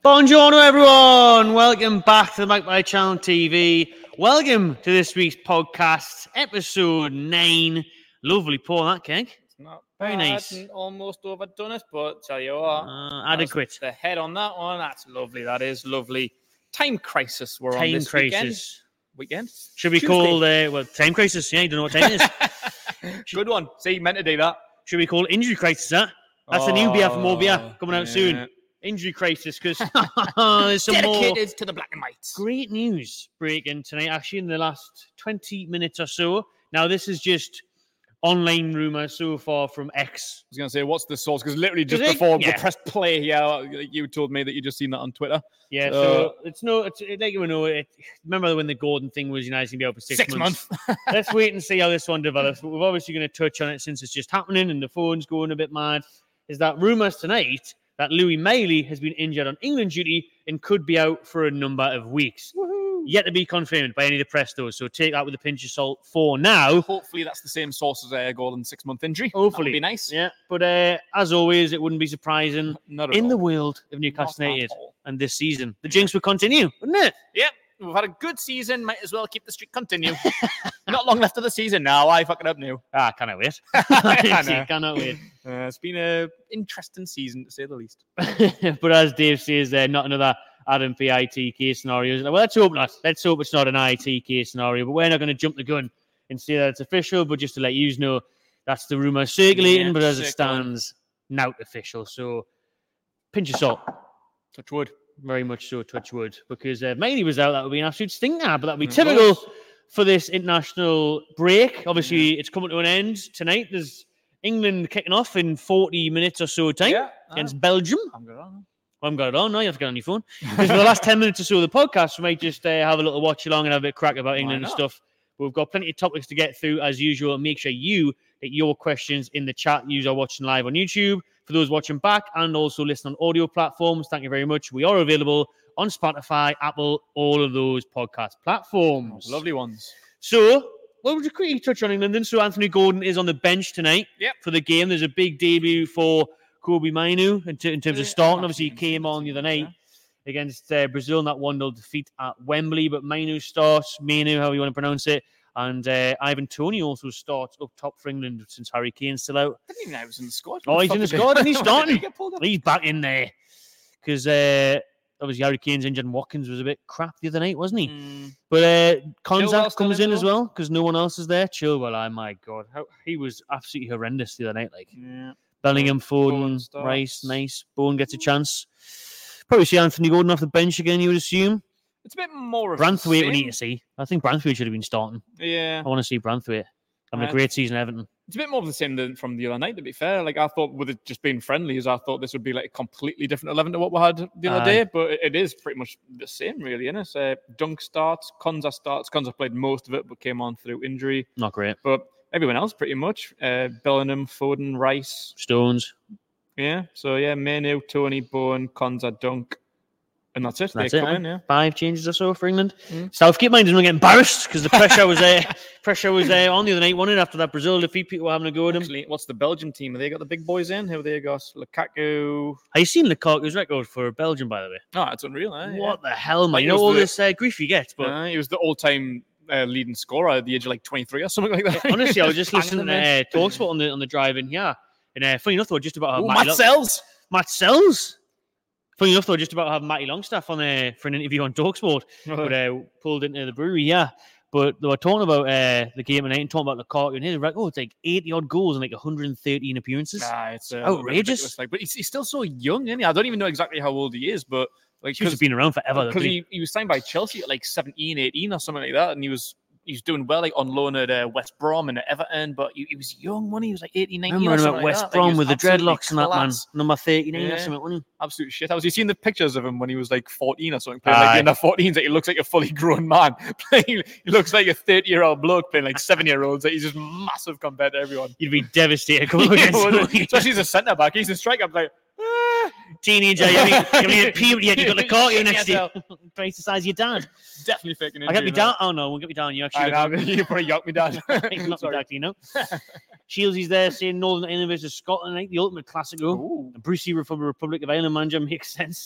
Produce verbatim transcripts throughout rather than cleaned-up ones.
Buongiorno, everyone. Welcome back to the Magpie Channel T V. Welcome to this week's podcast, episode nine. Lovely pour, that cake. It's not Very bad nice. and almost overdone it, but tell you what, Uh, that was adequate. The head on that one, that's lovely. That is lovely. Time crisis we're on Time this crisis. weekend. Weekend? Should we Tuesday. call, uh, well, time crisis? Yeah, you don't know what time it is. Good one. See, meant to do that. Should we call injury crisis, huh? That's a new beer from Orbia coming out yeah. soon. Injury crisis, because there's some more Dedicated to the black and whites. great news breaking tonight, actually, in the last twenty minutes or so. Now, this is just online rumour so far from X. I was going to say, what's the source? Because literally just Is it? before Yeah. we pressed play here, you told me that you just seen that on Twitter. Yeah, Uh, so it's no, it's it, like you know, it, remember when the Gordon thing was, you know, it's going to be out for six, Six months. months. Let's wait and see how this one develops. But we're obviously going to touch on it since it's just happening and the phone's going a bit mad. Is that rumours tonight that Louis Mailey has been injured on England duty and could be out for a number of weeks. Woohoo. Yet to be confirmed by any of the press, though. So take that with a pinch of salt for now. Hopefully that's the same source as uh, Gordon's six-month injury. Hopefully. That would be nice. Yeah, but uh, as always, it wouldn't be surprising Not at in all. the world of Newcastle Not at United all. and this season. The jinx would continue, wouldn't it? Yep. We've had a good season. Might as well keep the streak continue. Not long left of the season now. I fuck it up now. Ah, cannot wait. I know. cannot wait. Uh, it's been a interesting season, to say the least. But as Dave says, there, not another Adam P I T K scenario. Well, let's hope not. Let's hope it's not an I T K scenario. But we're not going to jump the gun and say that it's official. But just to let you know, that's the rumour circulating. Yeah, but as it circulating. stands, not official. So pinch of salt. Touch wood. Very much so, touch wood. Because uh, Mailey was out. That would be an absolute stinker. But that would be It typical was. for this international break. Obviously, it's coming to an end tonight. There's England kicking off in forty minutes or so time Yeah. against Belgium. I'm good on. I haven't got it on. No, you have to get it on your phone. Because for the last ten minutes or so of the podcast, we might just uh, have a little watch along and have a bit of crack about England and not? stuff. But we've got plenty of topics to get through as usual. Make sure you get your questions in the chat. You are watching live on YouTube. For those watching back and also listen on audio platforms, thank you very much. We are available on Spotify, Apple, all of those podcast platforms. Lovely ones. So, well, we'll just quickly touch on England then. So, Anthony Gordon is on the bench tonight Yep. for the game. There's a big debut for Kobe Mainu in, t- in terms of Yeah, starting. I'm Obviously, he actually came on the other night yeah. against uh, Brazil in that one nil defeat at Wembley. But Mainu starts, Mainu, however you want to pronounce it. And uh, Ivan Toney also starts up top for England since Harry Kane's still out. Didn't even know he was in the squad. Oh, he's in the squad and he's starting. He's He's back in there. Because uh, obviously Harry Kane's injured and Watkins was a bit crap the other night, wasn't he? Mm. But uh, Chilwell Konzak still comes in in as though? well because no one else is there. Chilwell, oh my God. How, he was absolutely horrendous the other night. Like Yeah. Bellingham, Foden, Bowen starts. Rice, nice. Bowen gets a chance. Probably see Anthony Gordon off the bench again, you would assume. It's a bit more of the Branthwaite we same. need to see. I think Branthwaite should have been starting. Yeah. I want to see Branthwaite. Having a Uh, great season, Everton. It's a bit more of the same than from the other night, to be fair. Like, I thought with it just being friendly, as I thought this would be like a completely different eleven to what we had the other Aye. day, but it- it is pretty much the same, really, isn't it? Uh, Dunk starts, Konza starts. Konza played most of it, but came on through injury. Not great. But everyone else, pretty much. Uh, Bellingham, Foden, Rice. Stones. Yeah. So, yeah, Manu, Tony, Bowen, Konza, Dunk. And that's it. That's they it. come eh? in, yeah. Five changes or so for England. Mm. Southgate mind doesn't get embarrassed because the pressure was uh, pressure was uh, on the other night, wasn't it? After that Brazil defeat, people were having a go at him. Actually, what's the Belgian team? Have they got the big boys in? Who have they got? Lukaku. Have you seen Lukaku's record for Belgium, by the way? Oh, it's unreal, eh? What the hell, man? Like, You it know was all the- this uh, grief he gets, but Uh, he was the all-time uh, leading scorer at the age of like twenty-three or something like that. honestly, I was just Banging listening them to in. uh, Talksport on the on the drive in here, and uh, funny enough, though, just about how Ooh, Matty Matt Long- Sells. Matt Sells. Funny enough, though, just about how Matty Longstaff on uh, for an interview on Talksport, but uh, pulled into the brewery, yeah. But they were talking about uh, the game tonight and talking about Lukaku, and his record, it's like eighty odd goals and like one hundred thirteen appearances. Nah, it's uh, a little bit Outrageous. ridiculous, Like, but he's, he's still so young, isn't he? I don't even know exactly how old he is, but like He's been around forever. because though, he, he was signed by Chelsea at like seventeen, eighteen or something like that, and he was he was doing well like on loan at uh, West Brom and at Everton, but he, he was young when he was like eighteen, nineteen. Remember or him something at like West that. Like, Brom he was with the absolutely dreadlocks and that, man. class. Number thirty-nine or Yeah. something, wasn't he? Absolute shit. Have you seen the pictures of him when he was like fourteen or something? Playing Aye. like in the fourteens, that he looks like a fully grown man. Playing, he looks like a thirty-year-old bloke playing like seven-year-olds. Like, he's just massive compared to everyone. You'd be devastated coming up against somebody. Especially as a centre back, he's a striker. I'm like, ah. Teenager, you haven't you haven't even puberty yet. You've got the Lukaku next to Yourself. you. Twice the size of your dad. Definitely faking it. I get me down. Oh no, we'll get me down. You actually. I look know, you probably yucked me down. Not Sorry. exactly, no. Shields, he's there saying Northern Ireland versus Scotland, like the ultimate classical. Ooh. And Brucey from the Republic of Ireland manager makes sense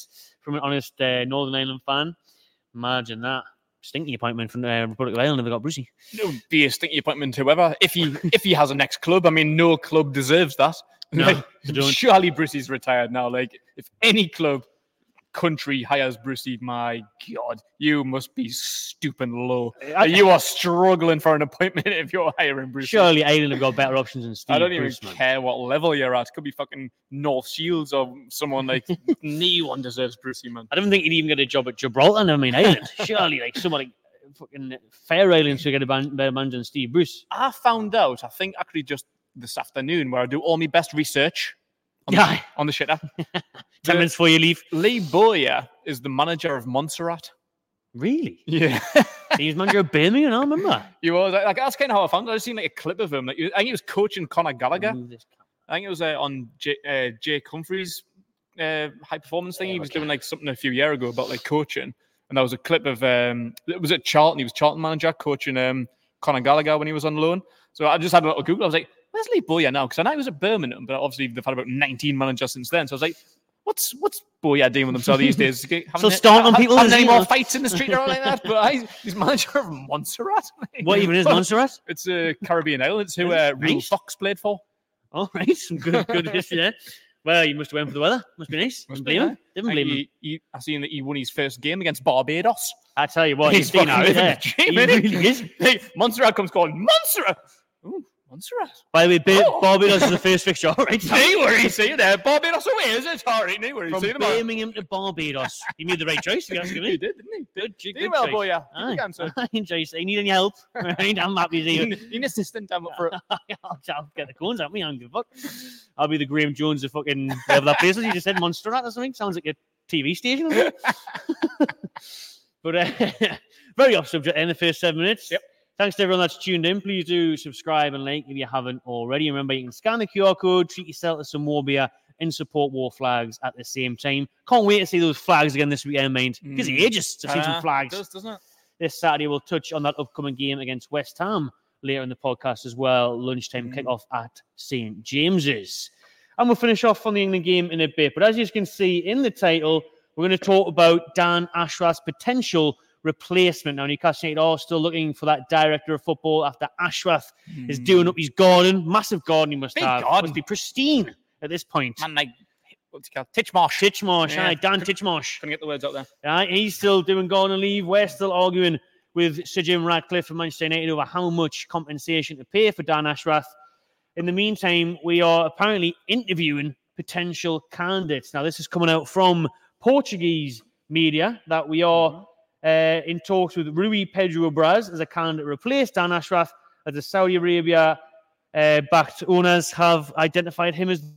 from an honest uh, Northern Ireland fan. Imagine that. Stinky appointment from the uh, Republic of Ireland if they got Brucey. It would be a stinky appointment to whoever. If he if he has a next club, I mean, no club deserves that. No, Like, they don't. surely Brucey's retired now. Like, if any club, country hires Brucey, my God, you must be stooping low. I- you are struggling for an appointment if you're hiring Brucey. Surely Ireland have got better options than Steve I don't even Bruce, man. care what level you're at. Could be fucking North Shields or someone like no one deserves Brucey, man. I don't think he'd even get a job at Gibraltar. I mean, Ireland. Surely, like someone like fucking Fair Islands should get a ban- better man than Steve Bruce. I found out, I think actually just this afternoon, where I do all my best research on, Yeah. the, on the shitter. Ten minutes before you leave. Lee Bowyer is the manager of Montserrat. Really? Yeah. He was manager of Birmingham, I remember. He was like, that's kind of how I found it. I just seen like a clip of him. Like, he was- I think he was coaching Conor Gallagher. Move this camera. I think it was uh, on J- uh, Jake Humphrey's uh, high performance thing. Yeah, He was okay. doing like something a few years ago about like coaching, and there was a clip of um, it was at Charlton. He was Charlton manager coaching um Conor Gallagher when he was on loan. So I just had a little Google. I was like, "Where's Lee Bowyer now?" Because I know he was at Birmingham, but obviously they've had about nineteen managers since then. So I was like, "What's what's Bowyer doing with himself these days? Having So start on ha- people, having is any he, more or- fights in the street or anything like that?" But I, he's manager of Montserrat. What even is Montserrat? It's a uh, Caribbean islands who Is it? uh, Rule Nice. Fox played for. All right, some good, good history there. Well, you must have went for the weather. Must be nice. Must Didn't be, blame him. eh? Didn't And blame him. he, he, I seen that he won his first game against Barbados. I tell you what, he's He's been out fucking there. living He the dream, really is. Hey, Montserrat comes calling Montserrat. Ooh, Montserrat. By the way, Ba- Oh. Barbados is the first fixture. All right, No worries, see you there. Barbados away, is it? All right, no worries. from See you tomorrow. Birmingham to Barbados. He made the right choice, if you ask He me. did, didn't he? Good, Did good well, choice. boy, yeah. Aye. Good answer. I enjoy saying, need any help? Right, I'm happy to You see need an assistant down for it. I'll, I'll get the cones at me. I don't give a fuck. I'll be the Graham Jones of fucking whatever that place is. You just said Montserrat or something. Sounds like a T V station. Or something. But uh, very off subject in the first seven minutes. Yep. Thanks to everyone that's tuned in. Please do subscribe and like if you haven't already. Remember, you can scan the Q R code, treat yourself to some more beer, and support War Flags at the same time. Can't wait to see those flags again this weekend, mind. Because Mm. it ages to see Ah, some flags. It does, doesn't it? This Saturday, we'll touch on that upcoming game against West Ham later in the podcast as well. Lunchtime Mm. kickoff at Saint James's. And we'll finish off on the England game in a bit. But as you can see in the title, we're going to talk about Dan Ashworth's potential replacement. Now, Newcastle United are still looking for that director of football after Ashworth is doing up his garden. Massive garden he must Big have. garden. Must be pristine at this point. Man, like, what's it called? Titchmarsh. Titchmarsh, Yeah. aye, Dan Titchmarsh. Couldn't get the words out there. Right, he's still doing garden leave. We're still arguing with Sir Jim Radcliffe and Manchester United over how much compensation to pay for Dan Ashworth. In the meantime, we are apparently interviewing potential candidates. Now, this is coming out from Portuguese media that we are uh, in talks with Rui Pedro Braz as a candidate to replace Dan Ashworth, as the Saudi Arabia uh, backed owners have identified him as.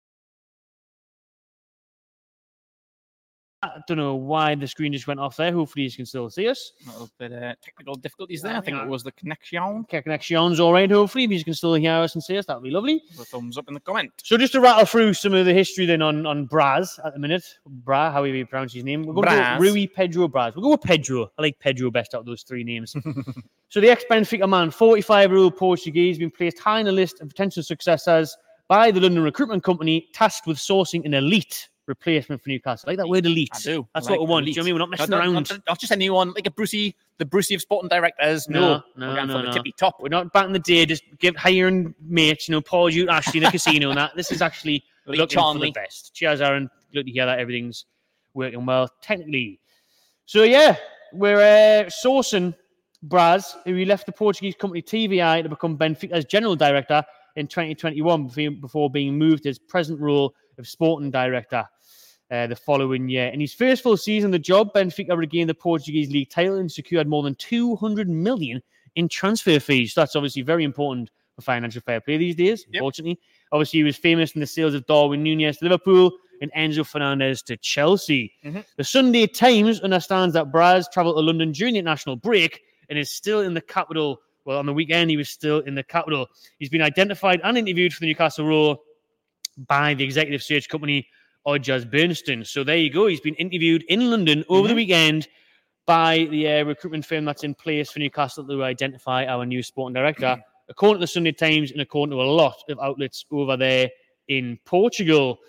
I don't know why the screen just went off there. Hopefully, you can still see us. A little bit uh, technical difficulties there. Yeah, I think yeah. it was the connection. Okay, connection's all right, hopefully. If you can still hear us and see us, that would be lovely. The thumbs up in the comment. So just to rattle through some of the history then on, on Braz at the minute. Bra, how you pronounce his name. We're going Braz. to go Rui Pedro Braz. We'll go with Pedro. I like Pedro best out of those three names. So the ex-Benfica man, forty-five-year-old Portuguese, been placed high on the list of potential successors by the London recruitment company tasked with sourcing an elite replacement for Newcastle. I like that word elite. I do. That's I like what we want. elite. Do you know what I mean? We're not messing not, around. Not, not, not just anyone, like a Brucey, the Brucey of sporting directors. No, No, no, we're going no, for the no. tippy top. We're not back in the day, just give hiring mates, you know, Paul you Ashley in the casino and that. This is actually Lee looking for the Charnley. best. Cheers, Aaron. Good to hear that everything's working well technically. So yeah, we're uh, sourcing Braz, who he left the Portuguese company T V I to become Benfica's general director in twenty twenty-one before- before being moved to his present role of sporting director uh, the following year. In his first full season on the job, Benfica regained the Portuguese league title and secured more than two hundred million in transfer fees. So that's obviously very important for financial fair play these days, Yep. unfortunately. Obviously, he was famous in the sales of Darwin Núñez to Liverpool and Enzo Fernandez to Chelsea. Mhm. The Sunday Times understands that Braz travelled to London during the international break and is still in the capital. Well, on the weekend, he was still in the capital. He's been identified and interviewed for the Newcastle role by the executive search company Odgers Bernstein. So there you go. He's been interviewed in London over the Mhm. weekend by the uh, recruitment firm that's in place for Newcastle to identify our new sporting director, according to the Sunday Times and according to a lot of outlets over there in Portugal.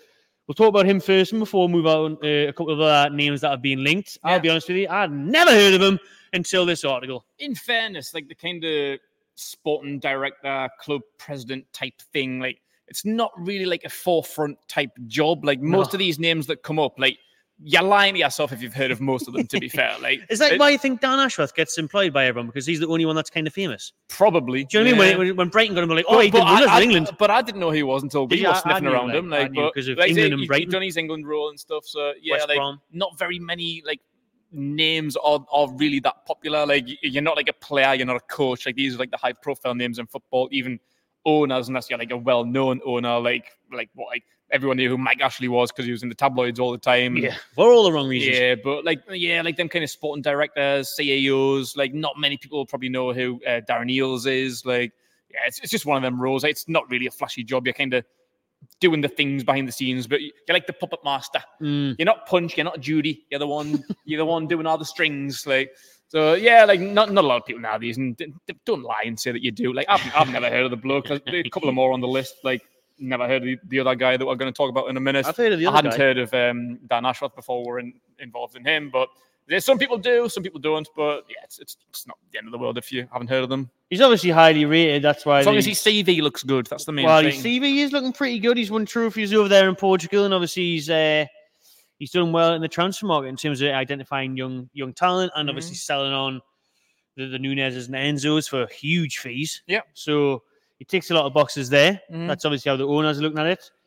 We'll talk about him first and before we move on uh, a couple of other names that have been linked. Yeah. I'll be honest with you, I'd never heard of him until this article. In fairness, like the kind of sporting director, club president type thing, like it's not really like a forefront type job. Like most no. of these names that come up, like you're lying to yourself if you've heard of most of them, to be fair. Like, is that it, why you think Dan Ashworth gets employed by everyone? Because he's the only one that's kind of famous? Probably. Do you know what yeah. I mean? When, when Brighton got him, like, oh, he but did wonders I, in England. I, but I didn't know who he was until we yeah, were sniffing knew, around like, him. Like, because of like, England he, and Brighton. He's done his England role and stuff. So, yeah, West like, Brom. Not very many, like, names are, are really that popular. Like, you're not like a player, you're not a coach. Like, these are like the high-profile names in football, even owners, unless you're like a well-known owner, like, like what, like, everyone knew who Mike Ashley was because he was in the tabloids all the time. Yeah, for all the wrong reasons. Yeah, but like, yeah, like them kind of sporting directors, C E Os, like not many people probably know who uh, Darren Eales is. Like, yeah, it's, it's just one of them roles. It's not really a flashy job. You're kind of doing the things behind the scenes, but you're like the puppet master. Mm. You're not Punch, you're not Judy. You're the one. You're the one doing all the strings. Like, so yeah, like not not a lot of people nowadays, and don't lie and say that you do. Like, I've I've never heard of the bloke. There's a couple of more on the list. Like. Never heard of the, the other guy that we're going to talk about in a minute. I've heard of the other I hadn't guy. heard of um, Dan Ashworth before we're in, involved in him, but there's some people do, some people don't. But yeah, it's, it's it's not the end of the world if you haven't heard of them. He's obviously highly rated. That's why. As long they... as his C V looks good, that's the main well, thing. Well, his C V is looking pretty good. He's won trophies over there in Portugal, and obviously he's uh, he's done well in the transfer market in terms of identifying young young talent, and mm-hmm. obviously selling on the, the Nunez's and Enzos for huge fees. Yeah. So. He ticks a lot of boxes there. Mm-hmm. That's obviously how the owners are looking at it.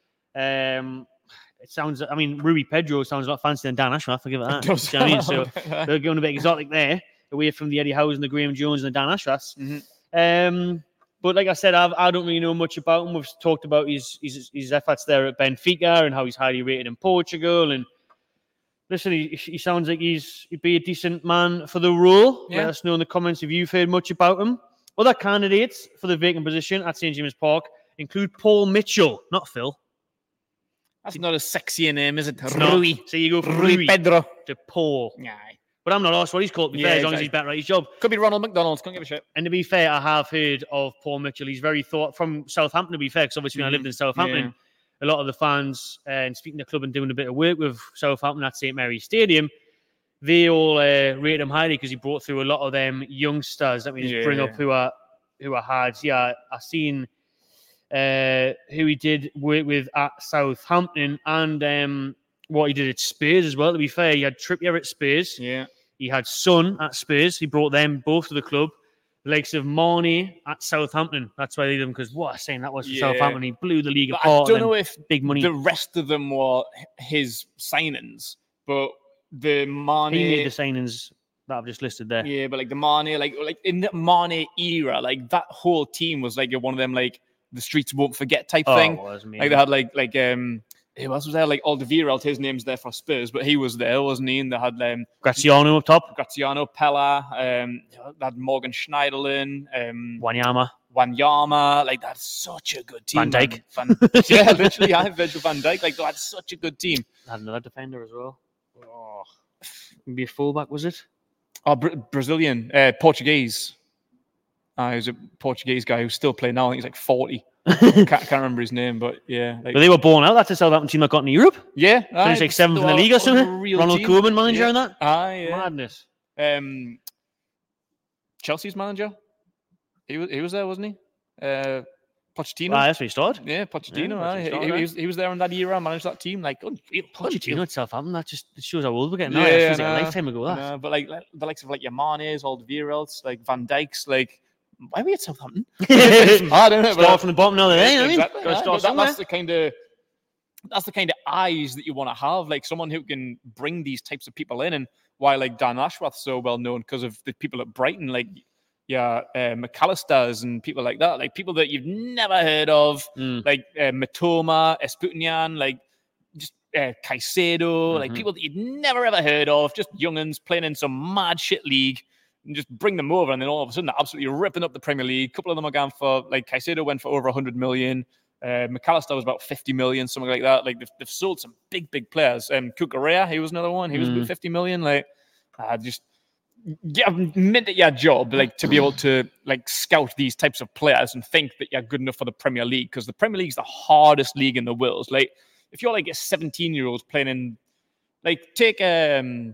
Um, it sounds, I mean, Rui Pedro sounds a lot fancier than Dan Ashworth, I'll give it that. It does. You know what I mean? So they're going a bit exotic there, away from the Eddie Howes and the Graham Jones and the Dan Ashworths. Mm-hmm. Um, but like I said, I've, I don't really know much about him. We've talked about his, his his efforts there at Benfica and how he's highly rated in Portugal. And listen, he, he sounds like he's he'd be a decent man for the role. Yeah. Let us know in the comments if you've heard much about him. Other candidates for the vacant position at Saint James Park include Paul Mitchell, not Phil. That's not a sexy name, is it? No. Rui. So you go from Rui, Rui Pedro to Paul. Yeah. But I'm not asked what he's called, to be yeah, fair, as long exactly. as he's better at his job. Could be Ronald McDonald, can't give a shit. And to be fair, I have heard of Paul Mitchell. He's very thought from Southampton, to be fair, because obviously mm. when I lived in Southampton, yeah. a lot of the fans, uh, and speaking to the club and doing a bit of work with Southampton at Saint Mary's Stadium, they all uh, rate him highly because he brought through a lot of them youngsters that we just yeah. bring up who are who are hard. Yeah, I've seen uh, who he did work with at Southampton and um, what he did at Spurs as well, to be fair. He had Trippier at Spurs. Yeah. He had Son at Spurs. He brought them both to the club. The likes of Marnie at Southampton. That's why they did him, because what a saying that was for yeah. Southampton. He blew the league but apart. I don't know if big money. The rest of them were his signings, but the Marnie... He made the signings that I've just listed there. Yeah, but like the Marnie, like like in the Marnie era, like that whole team was like one of them like the streets won't forget type oh, thing. It was, like they had like like um who else was there? Like Alderweireld, his name's there for Spurs, but he was there, wasn't he? And they had um Graziano up top. Graziano, Pella, um they had Morgan Schneiderlin, um Wanyama. Wanyama, like that's such a good team. Van Dijk. Van, yeah, literally, I have Virgil van Dijk. Like that's such a good team. They had another defender as well. Oh, maybe a fullback, was it? Oh, Bra- Brazilian, uh, Portuguese. Uh, he was a Portuguese guy who's still playing now. I think he's like forty. can't, can't remember his name, but yeah. Like, but they were born out. That's a Southampton team that got into Europe. Yeah. So he's like seventh in the league or something. Ronald team. Koeman manager yeah. and that. Ah, yeah. Madness. Um, Chelsea's manager. He was he was there, wasn't he? Uh, Pochettino. Ah, that's where he started. Yeah, Pochettino. Yeah, he, started, he, right? he, was, he was there in that era, managed that team. Like, oh, Pochettino at Southampton. That just it shows how old we're getting yeah, now. It feels no, like a lifetime ago. That. No, but like, like the likes of like your Manes, Alderweirelds, like Van Dijk's, like. Why are we at Southampton? It's hard, isn't it? Start but, from the bottom now. There, yeah, exactly. I mean? Yeah, that, that's the kind of that's the kind of eyes that you want to have, like someone who can bring these types of people in. And why, like Dan Ashworth's so well known because of the people at Brighton, like yeah, uh, McAllister's and people like that, like people that you've never heard of, mm. like uh, Matoma, Esputinian, like just uh, Caicedo, mm-hmm. like people that you'd never ever heard of, just young'uns playing in some mad shit league. And just bring them over, and then all of a sudden they're absolutely ripping up the Premier League. A couple of them are going for, like, Caicedo went for over one hundred million. Uh, McAllister was about fifty million, something like that. Like, they've, they've sold some big, big players. Um, Cucurella, he was another one. He was mm. about fifty million. Like, uh, just yeah, meant at your job, like, to be able to, like, scout these types of players and think that you're good enough for the Premier League, because the Premier League is the hardest league in the world. Like, if you're like a seventeen year old playing in, like take um,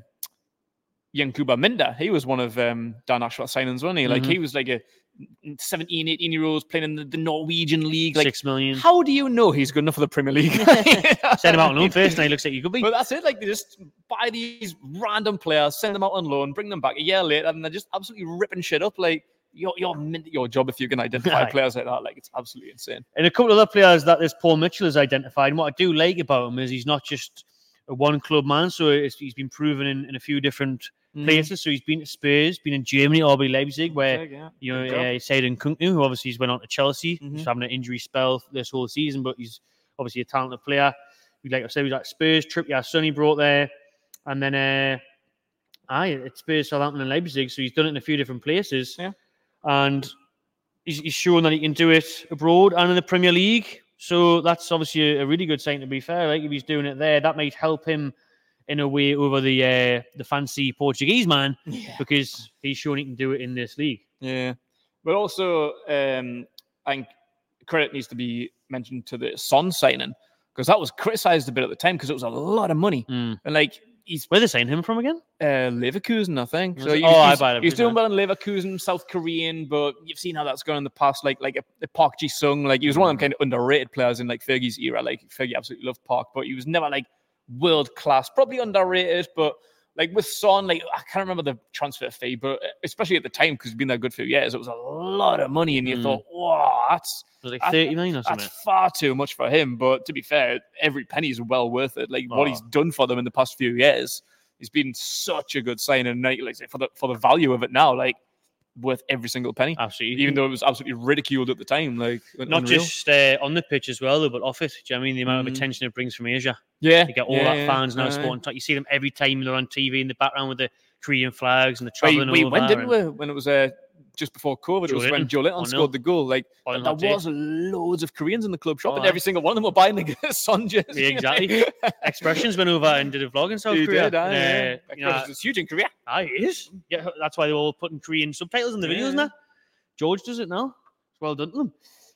Yankuba Minda, he was one of um, Dan Ashworth's signings, wasn't he? Like Mhm. he was like a seventeen, eighteen year olds playing in the, the Norwegian league. Like, Six million. how do you know he's good enough for the Premier League? Send him out on loan first, and he looks like he could be. But that's it. Like they just buy these random players, send them out on loan, bring them back a year later, and they're just absolutely ripping shit up. Like you're you're mint at your job if you can identify Aye. players like that. Like it's absolutely insane. And a couple of other players that this Paul Mitchell has identified. And what I do like about him is he's not just a one club man. So it's, he's been proven in, in a few different places. So he's been to Spurs, been in Germany, R B Leipzig, where Okay, yeah. you know Good job. uh, Seydou Kunku, who obviously he's went on to Chelsea, Mhm. he's having an injury spell this whole season, but he's obviously a talented player. Like I said, he was at Spurs, Trippier, Sonny brought there, and then uh, aye, it's Spurs, Southampton, and Leipzig. So he's done it in a few different places, Yeah. and he's, he's shown that he can do it abroad and in the Premier League. So that's obviously a, a really good sign. To be fair, like if he's doing it there, that might help him in a way over the uh, the fancy Portuguese man, Yeah. because he's shown he can do it in this league. Yeah. But also, um, I think credit needs to be mentioned to the Son signing, because that was criticised a bit at the time because it was a lot of money. Mm. And like he's Where they signing him from again? uh, Leverkusen, I think. So Was it? he's, Oh, I he's, buy he's Leverkusen, doing aye. well in Leverkusen, South Korean, but you've seen how that's gone in the past. Like like a, a Park Ji Sung, like he was one of them kind of underrated players in like Fergie's era. Like Fergie absolutely loved Park, but he was never like world class. Probably underrated, but like with Son, like I can't remember the transfer fee, but especially at the time because he's been there good for years, it was a lot of money, and you Mm. thought, wow, that's It was like I- thirty million or something. that's far too much for him. But to be fair, every penny is well worth it. Like what Oh. he's done for them in the past few years, he's been such a good sign, and like, like for the for the value of it now, like worth every single penny. Absolutely. Even though it was absolutely ridiculed at the time, like Not unreal. just uh, on the pitch as well, though, but off it. Do you know what I mean? The amount Mhm. of attention it brings from Asia. yeah, You get all yeah, that yeah, fans now aye. supporting. You see them every time they're on T V in the background with the Korean flags and the We, traveling we over. went, didn't and- we? When it was uh, just before COVID, Joe it was when Linton, Joe Linton one nil. scored the goal. Like Final there hot take. was loads of Koreans in the club shop, Oh, and aye. every single one of them were buying the Son jersey. Yeah, exactly. Expressions went over and did a vlog in South He Korea. did, aye, yeah. Uh, you know, It's huge in Korea. aye, it is. Yeah, that's why they're all putting Korean subtitles in the videos Yeah. now. George does it now. Well done to them.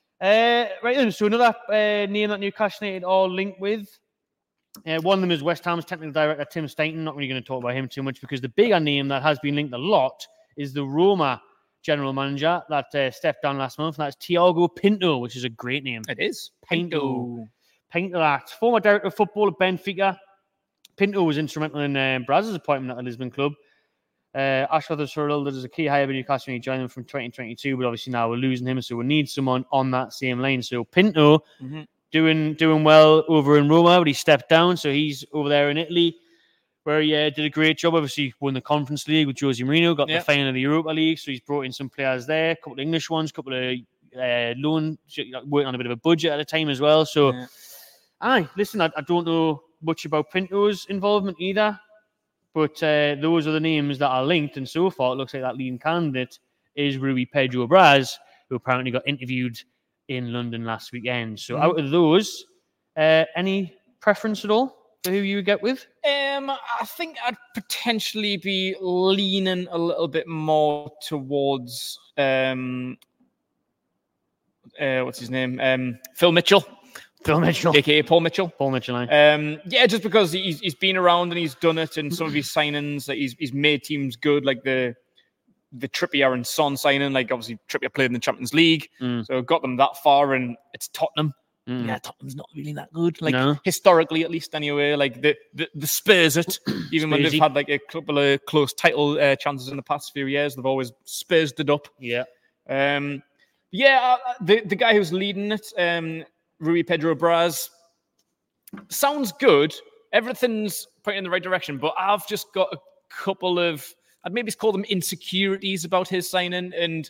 Uh, right then, so another uh, name that Newcastle United are linked with. Uh, one of them is West Ham's technical director, Tim Stainton. Not really going to talk about him too much because the bigger name that has been linked a lot is the Roma general manager that uh, stepped down last month, and that's Thiago Pinto, which is a great name. It is Pinto. Pinto, that former director of football at Benfica. Pinto was instrumental in uh, Braz's appointment at the Lisbon club. Uh, Ashworth has heralded that as a key hire by Newcastle when he joined them from twenty twenty-two, but obviously now we're losing him, so we need someone on that same lane. So Pinto Mhm. doing doing well over in Roma, but he stepped down, so he's over there in Italy, where he uh, did a great job. Obviously, won the Conference League with Jose Mourinho, got Yeah. the final of the Europa League, so he's brought in some players there, a couple of English ones, a couple of uh, loan, working on a bit of a budget at the time as well. So, Yeah. aye, listen, I, I don't know much about Pinto's involvement either, but uh, those are the names that are linked, and so far it looks like that leading candidate is Rui Pedro Braz, who apparently got interviewed in London last weekend. So, Mhm. out of those, uh, any preference at all for who you would get with? Um, I think I'd potentially be leaning a little bit more towards um, uh, what's his name? Um, Phil Mitchell, Phil Mitchell. aka Paul Mitchell. Paul Mitchell, aye. Um, yeah, just because he's he's been around and he's done it, and some of his signings that he's he's made teams good, like the the Trippier and Son signing. Like obviously Trippier played in the Champions League, Mm. so got them that far, and it's Tottenham. Mm. Yeah, Tottenham's not really that good. Like No. historically, at least anyway. Like the the, the Spurs, it even when they've Spursy. had like a couple of close title uh, chances in the past few years, they've always Spursed it up. Yeah. Um, yeah, uh, the the guy who's leading it, um, Rui Pedro Braz, sounds good. Everything's pointing in the right direction, but I've just got a couple of, I'd maybe call them insecurities about his signing. And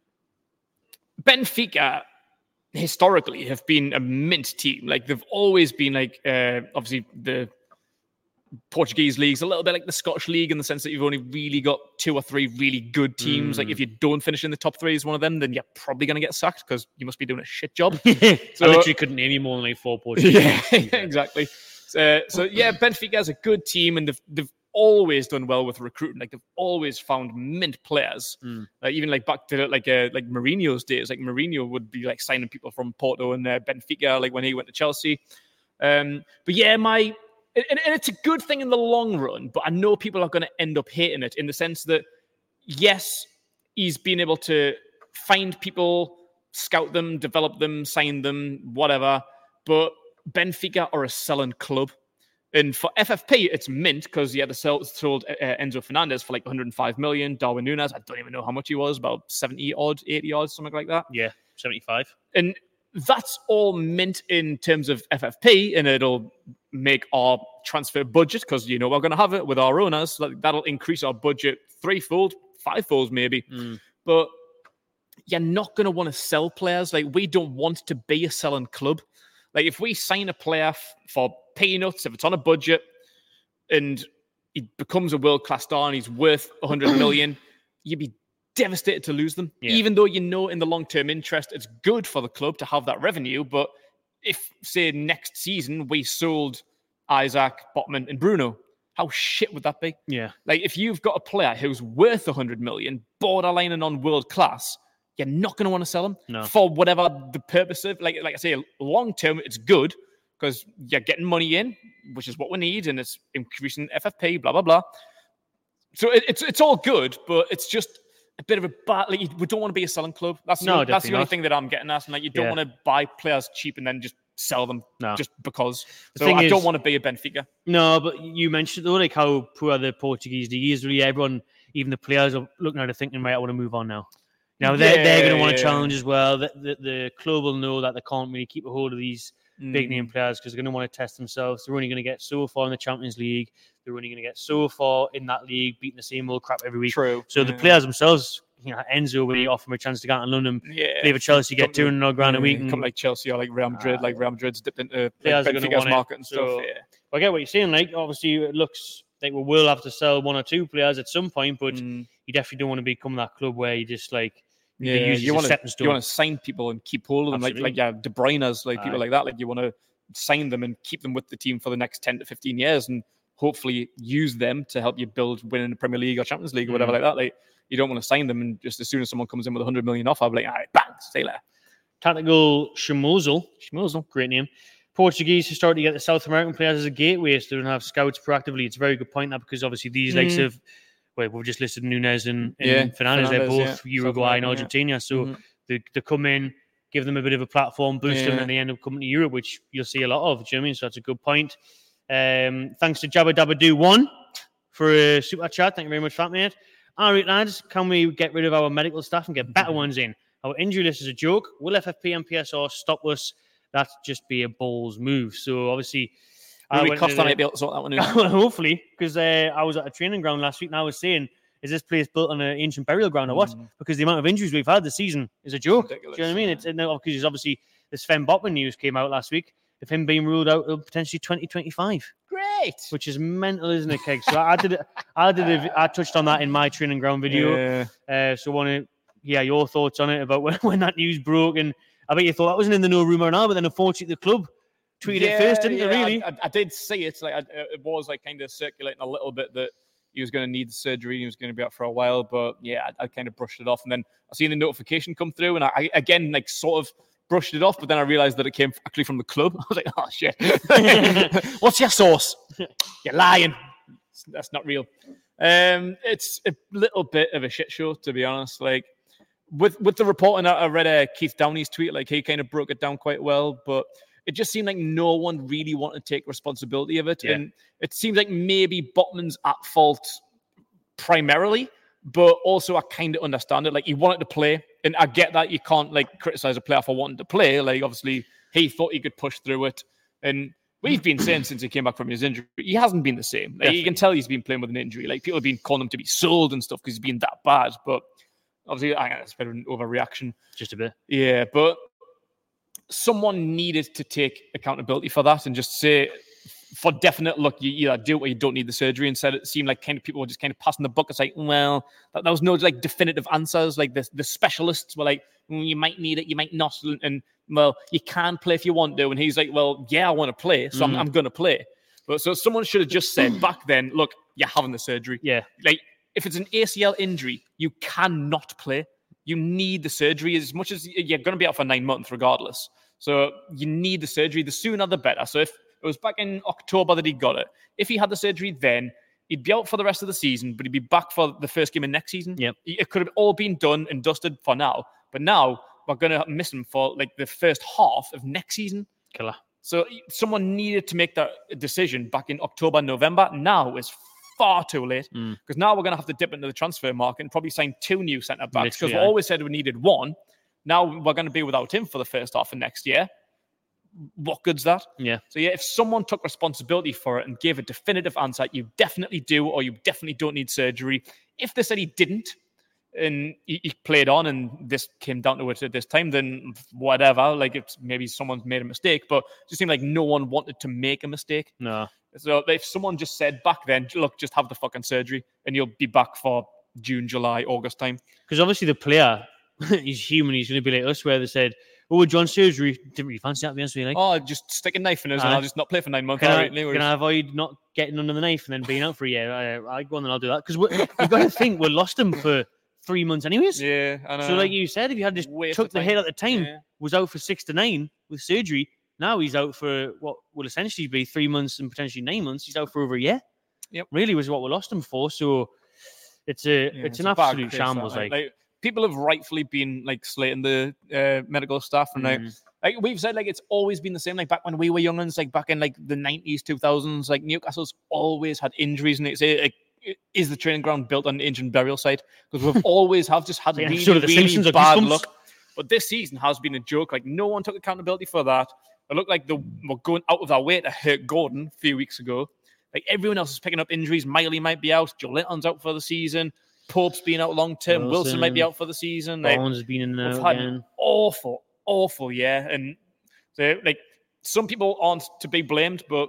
Benfica historically have been a mint team. Like they've always been like, uh, obviously the Portuguese league's a little bit like the Scottish league in the sense that you've only really got two or three really good teams. Mm. Like if you don't finish in the top three as one of them, then you're probably going to get sacked because you must be doing a shit job. I So- literally couldn't name you more than like four Portuguese. Yeah, exactly. So, so yeah, Benfica is a good team, and they've they've always done well with recruiting. Like they've always found mint players. Mm. Like even like back to like uh, like Mourinho's days. Like Mourinho would be like signing people from Porto and uh, Benfica. Like when he went to Chelsea. Um, but yeah, my and, and it's a good thing in the long run. But I know people are going to end up hating it in the sense that yes, he's been able to find people, scout them, develop them, sign them, whatever. But Benfica are a selling club. And for F F P, it's mint because yeah, they sold, sold uh, Enzo Fernandez for like one hundred five million. Darwin Núñez, I don't even know how much he was, about seventy odd, eighty odd, something like that. Yeah, seventy-five. And that's all mint in terms of F F P, and it'll make our transfer budget because you know we're going to have it with our owners. Like, that'll increase our budget threefold, fivefold maybe. Mm. But you're not going to want to sell players. Like, we don't want to be a selling club. Like, if we sign a player f- for peanuts, if it's on a budget, and he becomes a world-class star and he's worth one hundred million, you'd be devastated to lose them. Yeah. Even though you know in the long-term interest, it's good for the club to have that revenue. But if, say, next season we sold Isaac, Botman, and Bruno, how shit would that be? Yeah. Like, if you've got a player who's worth one hundred million, borderline and on world-class, you're not going to want to sell him no. for whatever the purpose of. Like, like I say, long-term, it's good because you're getting money in, which is what we need, and it's increasing F F P, blah, blah, blah. So it, it's it's all good, but it's just a bit of a bad... Like, we don't want to be a selling club. That's the, no, only, that's the only not. thing that I'm getting at. And like, you don't yeah. want to buy players cheap and then just sell them no. just because. The So I is, don't want to be a Benfica. No, but you mentioned, though, like how poor the Portuguese league is. Really, everyone, even the players, are looking at it thinking, right, I want to move on now. Now, they're, yeah, they're going to want to yeah. challenge as well. The, the, the club will know that they can't really keep a hold of these Mm. big name players because they're going to want to test themselves. They're only going to get so far in the Champions League. They're only going to get so far in that league, beating the same old crap every week. True. So yeah. the players themselves, you know, Enzo, when he offer him a chance to go out in London, yeah. play for Chelsea, get two hundred grand a week. And come like Chelsea or like Real Madrid, uh, like Real Madrid's dipped into players like are Benfica's market it. and So, stuff. Yeah. I get what you're saying. Like, obviously, it looks like we will have to sell one or two players at some point, but Mm. you definitely don't want to become that club where you just like, Yeah, you want to you want to sign people and keep hold of them, Absolutely. like like yeah, De Bruyne's, like Aye. people like that. Like, you want to sign them and keep them with the team for the next ten to fifteen years, and hopefully use them to help you build win in the Premier League or Champions League or whatever Mm. like that. Like, you don't want to sign them and just as soon as someone comes in with a hundred million offer, I'll be like, all right, bang, stay there. Tactical Schmozel, Schmozel, great name. Portuguese historically get the South American players as a gateway, so they don't have scouts proactively. It's a very good point that because obviously these Mm. likes of, well, we've just listed Núñez and, and Yeah, Fernandez, they're Fernandez, both yeah. Uruguay and South American, Argentina, so Mhm. they, they come in, give them a bit of a platform, boost them, Yeah. and they end up coming to Europe, which you'll see a lot of. Do you know what I mean? So that's a good point. Um, thanks to Jabba Dabba Do One for a super chat. Thank you very much for that, mate. All right, lads, can we get rid of our medical staff and get better ones in? Our injury list is a joke. Will F F P and P S R stop us? That'd just be a balls move. So obviously, Ruby went to Costa the- might be able to sort that one out. hopefully, because uh, I was at a training ground last week and I was saying, is this place built on an ancient burial ground or what? Mm. Because the amount of injuries we've had this season is a joke. Ridiculous, Do you know what I mean? yeah. It's no, because obviously the Sven Botman news came out last week of him being ruled out of potentially twenty twenty-five, Great. which is mental, isn't it, Keg? So I did, I did, a, I touched on that in my training ground video. Yeah. Uh, so want to, yeah, your thoughts on it about when, when that news broke, and I bet you thought that wasn't in the no rumor now, but then unfortunately the club tweeted it first, didn't yeah, they? Really? I, I, I did see it. Like, I, it was like kind of circulating a little bit that he was going to need the surgery. He was going to be out for a while, but yeah, I, I kind of brushed it off. And then I seen the notification come through, and I, I again like sort of brushed it off. But then I realized that it came actually from the club. I was like, oh shit! What's your source? You're lying. That's not real. Um, it's a little bit of a shit show, to be honest. Like with with the reporting, I read uh, Keith Downey's tweet. Like, he kind of broke it down quite well, but it just seemed like no one really wanted to take responsibility of it. Yeah. And it seems like maybe Botman's at fault primarily, but also I kind of understand it. Like, he wanted to play, and I get that you can't like criticize a player for wanting to play. Like, obviously he thought he could push through it, and we've been saying since he came back from his injury, he hasn't been the same. Like, you can tell he's been playing with an injury. Like, people have been calling him to be sold and stuff because he's been that bad. But obviously, I guess it's a bit of an overreaction. Just a bit. Yeah, but someone needed to take accountability for that and just say, for definite, look, you either do it or you don't need the surgery. Instead, it seemed like kind of people were just kind of passing the buck. It's like, well, that, there was no like definitive answers. Like the, the specialists were like, mm, you might need it, you might not. And, and well, you can play if you want to. And he's like, well, yeah, I want to play, so Mm-hmm. I'm, I'm going to play. But so someone should have just said back then, look, you're having the surgery. Yeah. Like, if it's an A C L injury, you cannot play. You need the surgery as much as you're going to be out for nine months regardless. So you need the surgery. The sooner, the better. So if It was back in October that he got it. If he had the surgery then, he'd be out for the rest of the season, but he'd be back for the first game of next season. Yep. It could have all been done and dusted for now. But now we're going to miss him for like the first half of next season. Killer. So someone needed to make that decision back in October, November. Now is far too late because Mm. now we're going to have to dip into the transfer market and probably sign two new centre backs because we Literally, aye. always said we needed one. Now we're going to be without him for the first half of next year. What good's that? Yeah. So yeah, if someone took responsibility for it and gave a definitive answer, you definitely do, or you definitely don't need surgery. If they said he didn't, and he, he played on, and this came down to it at this time, then whatever. Like it's maybe someone's made a mistake, but it just seemed like no one wanted to make a mistake. No. So if someone just said back then, look, just have the fucking surgery, and you'll be back for June, July, August time. Because obviously the player, he's human. He's going to be like us, where they said, "Oh, John surgery. Didn't really fancy that." To be honest with you, like, Oh, just stick a knife in us, and Aye. I'll just not play for nine months. can, All I, right, no worries. can I avoid not getting under the knife and then being out for a year? I, I go on and I'll do that because you've got to think we lost him for three months anyways. Yeah, I know. So, like you said, if you had just Waste took of the time. hit at the time, Yeah. was out for six to nine with surgery. Now he's out for what will essentially be three months and potentially nine months. He's out for over a year. Yep. Really was what we lost him for. So it's a Yeah, it's, an a bad absolute case, shambles. that, Like, people have rightfully been like slating the uh, medical staff, and like, Mm. like we've said, like it's always been the same. Like back when we were youngins, like back in like the nineties, two thousands, like Newcastle's always had injuries, and it's like, is the training ground built on an injury and burial site? Because we've always have just had Like an really, episode of The really Simpsons or bad Goosebumps. luck. But this season has been a joke. Like no one took accountability for that. It looked like they were going out of their way to hurt Gordon a few weeks ago. Like everyone else is picking up injuries. Miley might be out. Joe Linton's out for the season. Pope's been out long term. Wilson, Wilson. might be out for the season. Like, Bones has been in there we've had again. an awful, awful year. And so, like, some people aren't to be blamed, but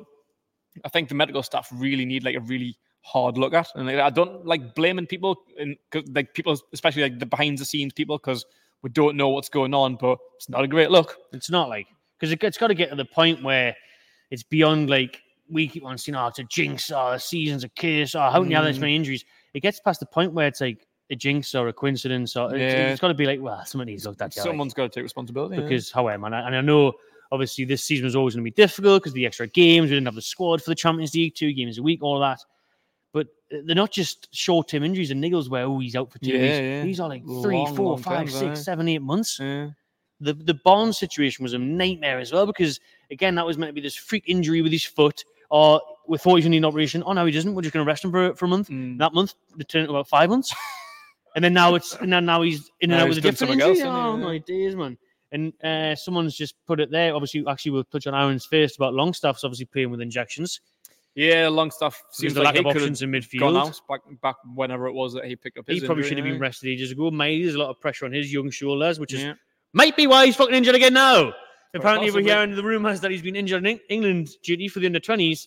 I think the medical staff really need like a really hard look at. And like, I don't like blaming people, and 'cause, like people, especially like the behind the scenes people, because we don't know what's going on. But it's not a great look. It's not like because it, it's got to get to the point where it's beyond like we keep on saying, "Oh, it's a jinx," or "the season's a curse," or "How can you have this Mm. many injuries?" It gets past the point where it's like a jinx or a coincidence, or it's, Yeah. it's got to be like, "Well, somebody needs to look at that." Someone's got to take responsibility. yeah. Because however, and I, and I know obviously this season was always going to be difficult because the extra games, we didn't have the squad for the Champions League, two games a week, all that. But they're not just short-term injuries and niggles where oh he's out for two Yeah, weeks. yeah. These are like three, Long, four, long five, terms, six, aye. seven, eight months. Yeah. The the Barnes situation was a nightmare as well because again that was meant to be this freak injury with his foot, or we thought he was going to need an operation. Oh no, he doesn't. We're just going to rest him for, for a month. Mm. That month it turned into about five months, and then now it's and then now he's in and Now out he's with a done different something injury. else, Oh isn't he? my days, man! And uh, someone's just put it there. Obviously, actually, we'll touch on Aaron's first about Longstaff's obviously playing with injections. Yeah, Longstaff Seems seems the like lack he of could options in have gone midfield. out back, back whenever it was that he picked up his He probably injury, should have been yeah. rested ages ago. Maybe there's a lot of pressure on his young shoulders, which is Yeah. might be why he's fucking injured again now. Apparently, we're possibly. hearing the rumours that he's been injured in England duty for the under twenties.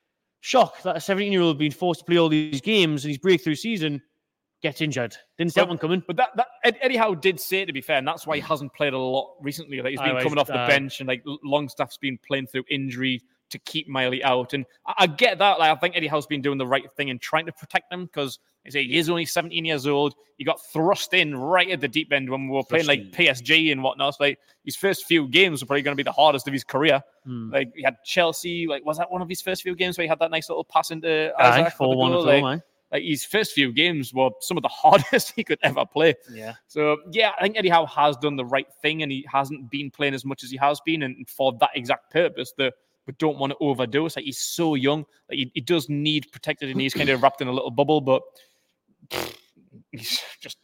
Shock that a seventeen-year-old being forced to play all these games in his breakthrough season gets injured. Didn't see that But- one coming. But that, that Ed, Eddie Howe did say, to be fair, and that's why he hasn't played a lot recently. Like he's Aye, been well, coming he's- off the aye. bench, and like Longstaff's been playing through injury to keep Miley out. And I, I get that. Like I think Eddie Howe's been doing the right thing and trying to protect him because he is only seventeen years old. He got thrust in right at the deep end when we were playing Thrust in. like P S G and whatnot. So, like his first few games were probably going to be the hardest of his career. Hmm. Like he had Chelsea. Like was that one of his first few games where he had that nice little pass into Aye, Isaac for the four one goal? at all, Like, man. like his first few games were some of the hardest he could ever play. Yeah. So yeah, I think Eddie Howe has done the right thing, and he hasn't been playing as much as he has been, and for that exact purpose, the we don't want to overdo it. Like he's so young, like he, he does need protected, and he's kind of wrapped in a little bubble, but pff, he's just.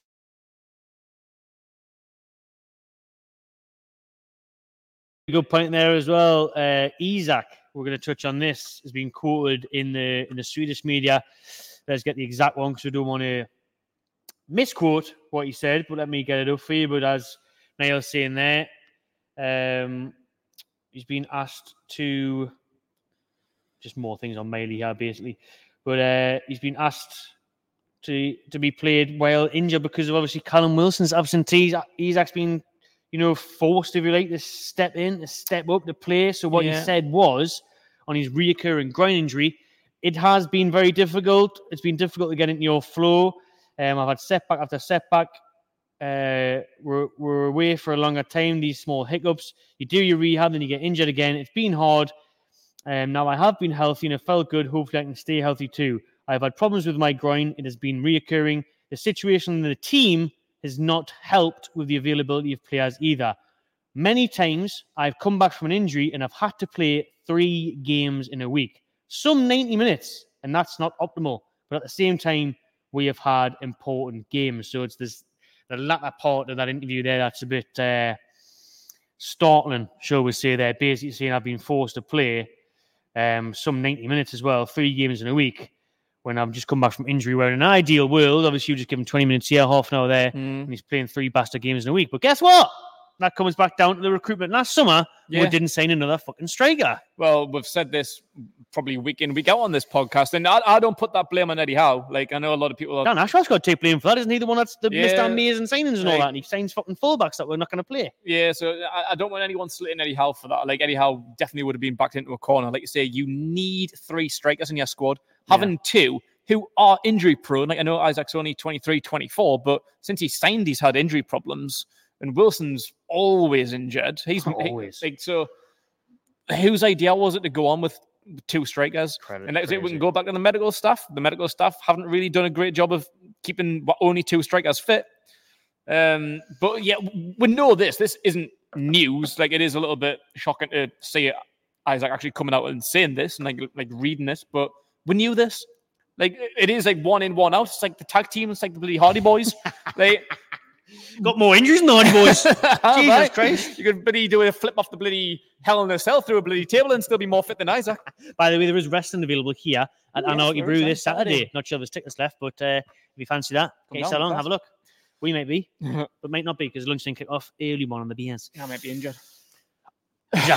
Good point there as well. Uh, Isak, we're going to touch on this, has been quoted in the in the Swedish media. Let's get the exact one because we don't want to misquote what he said, but let me get it up for you. But as Niall's saying there, um, he's been asked to just more things on Miley here, basically. But uh, he's been asked to to be played while injured because of obviously Callum Wilson's absentee. Isak's been, you know, forced, if you like, to step in, to step up, to play. So what Yeah. he said was, on his reoccurring groin injury, it has been very difficult. It's been difficult to get into your flow. Um, I've had setback after setback. Uh, we're, we're away for a longer time, these small hiccups. You do your rehab, then you get injured again. It's been hard. Um, now, I have been healthy and it felt good. Hopefully, I can stay healthy too. I've had problems with my groin. It has been reoccurring. The situation in the team has not helped with the availability of players either. Many times, I've come back from an injury and I've had to play three games in a week. Some ninety minutes, and that's not optimal. But at the same time, we have had important games. So it's this the latter part of that interview there that's a bit uh, startling, shall we say, there. Basically saying I've been forced to play um, some ninety minutes as well, three games in a week, when I've just come back from injury, where in an ideal world, obviously you just give him twenty minutes here, half an hour there, Mm. and he's playing three bastard games in a week. But guess what? That comes back down to the recruitment. Last summer, Yeah. we didn't sign another fucking striker. Well, we've said this probably week in, week out on this podcast, and I, I don't put that blame on Eddie Howe. Like, I know a lot of people are... Dan Ashworth's got to take blame for that. Isn't he the one that's the Yeah. missed amazing signings and all Like- that? And he signs fucking fullbacks that we're not going to play. Yeah, so I, I don't want anyone slitting Eddie Howe for that. Like, Eddie Howe definitely would have been backed into a corner. Like you say, you need three strikers in your squad. Having two who are injury prone, like I know Isaac's only twenty-three, twenty-four, but since he signed, he's had injury problems. And Wilson's always injured. He's Always. He, like, so whose idea was it to go on with two strikers? Credit, and let's say we crazy. can go back to the medical staff. The medical staff haven't really done a great job of keeping what, only two strikers fit. Um, but yeah, we know this. This isn't news. Like, it is a little bit shocking to see Isaac actually coming out and saying this and like like reading this. But we knew this. Like, it is like one in, one out. It's like the tag team. It's like the bloody Hardy Boys. Like. Got more injuries than the Hardy Boys. Jesus Right? Christ. You could bloody do a flip off the bloody Hell in a Cell through a bloody table and still be more fit than Isaac. By the way, there is wrestling available here at Ooh, Anarchy yes, Brew there is, this on Saturday. Saturday. Not sure if there's tickets left, but uh, if you fancy that, Come get down, yourself along, class. have a look. We might be, but might not be because lunchtime kick off early one on the B S. I might be injured. Yeah.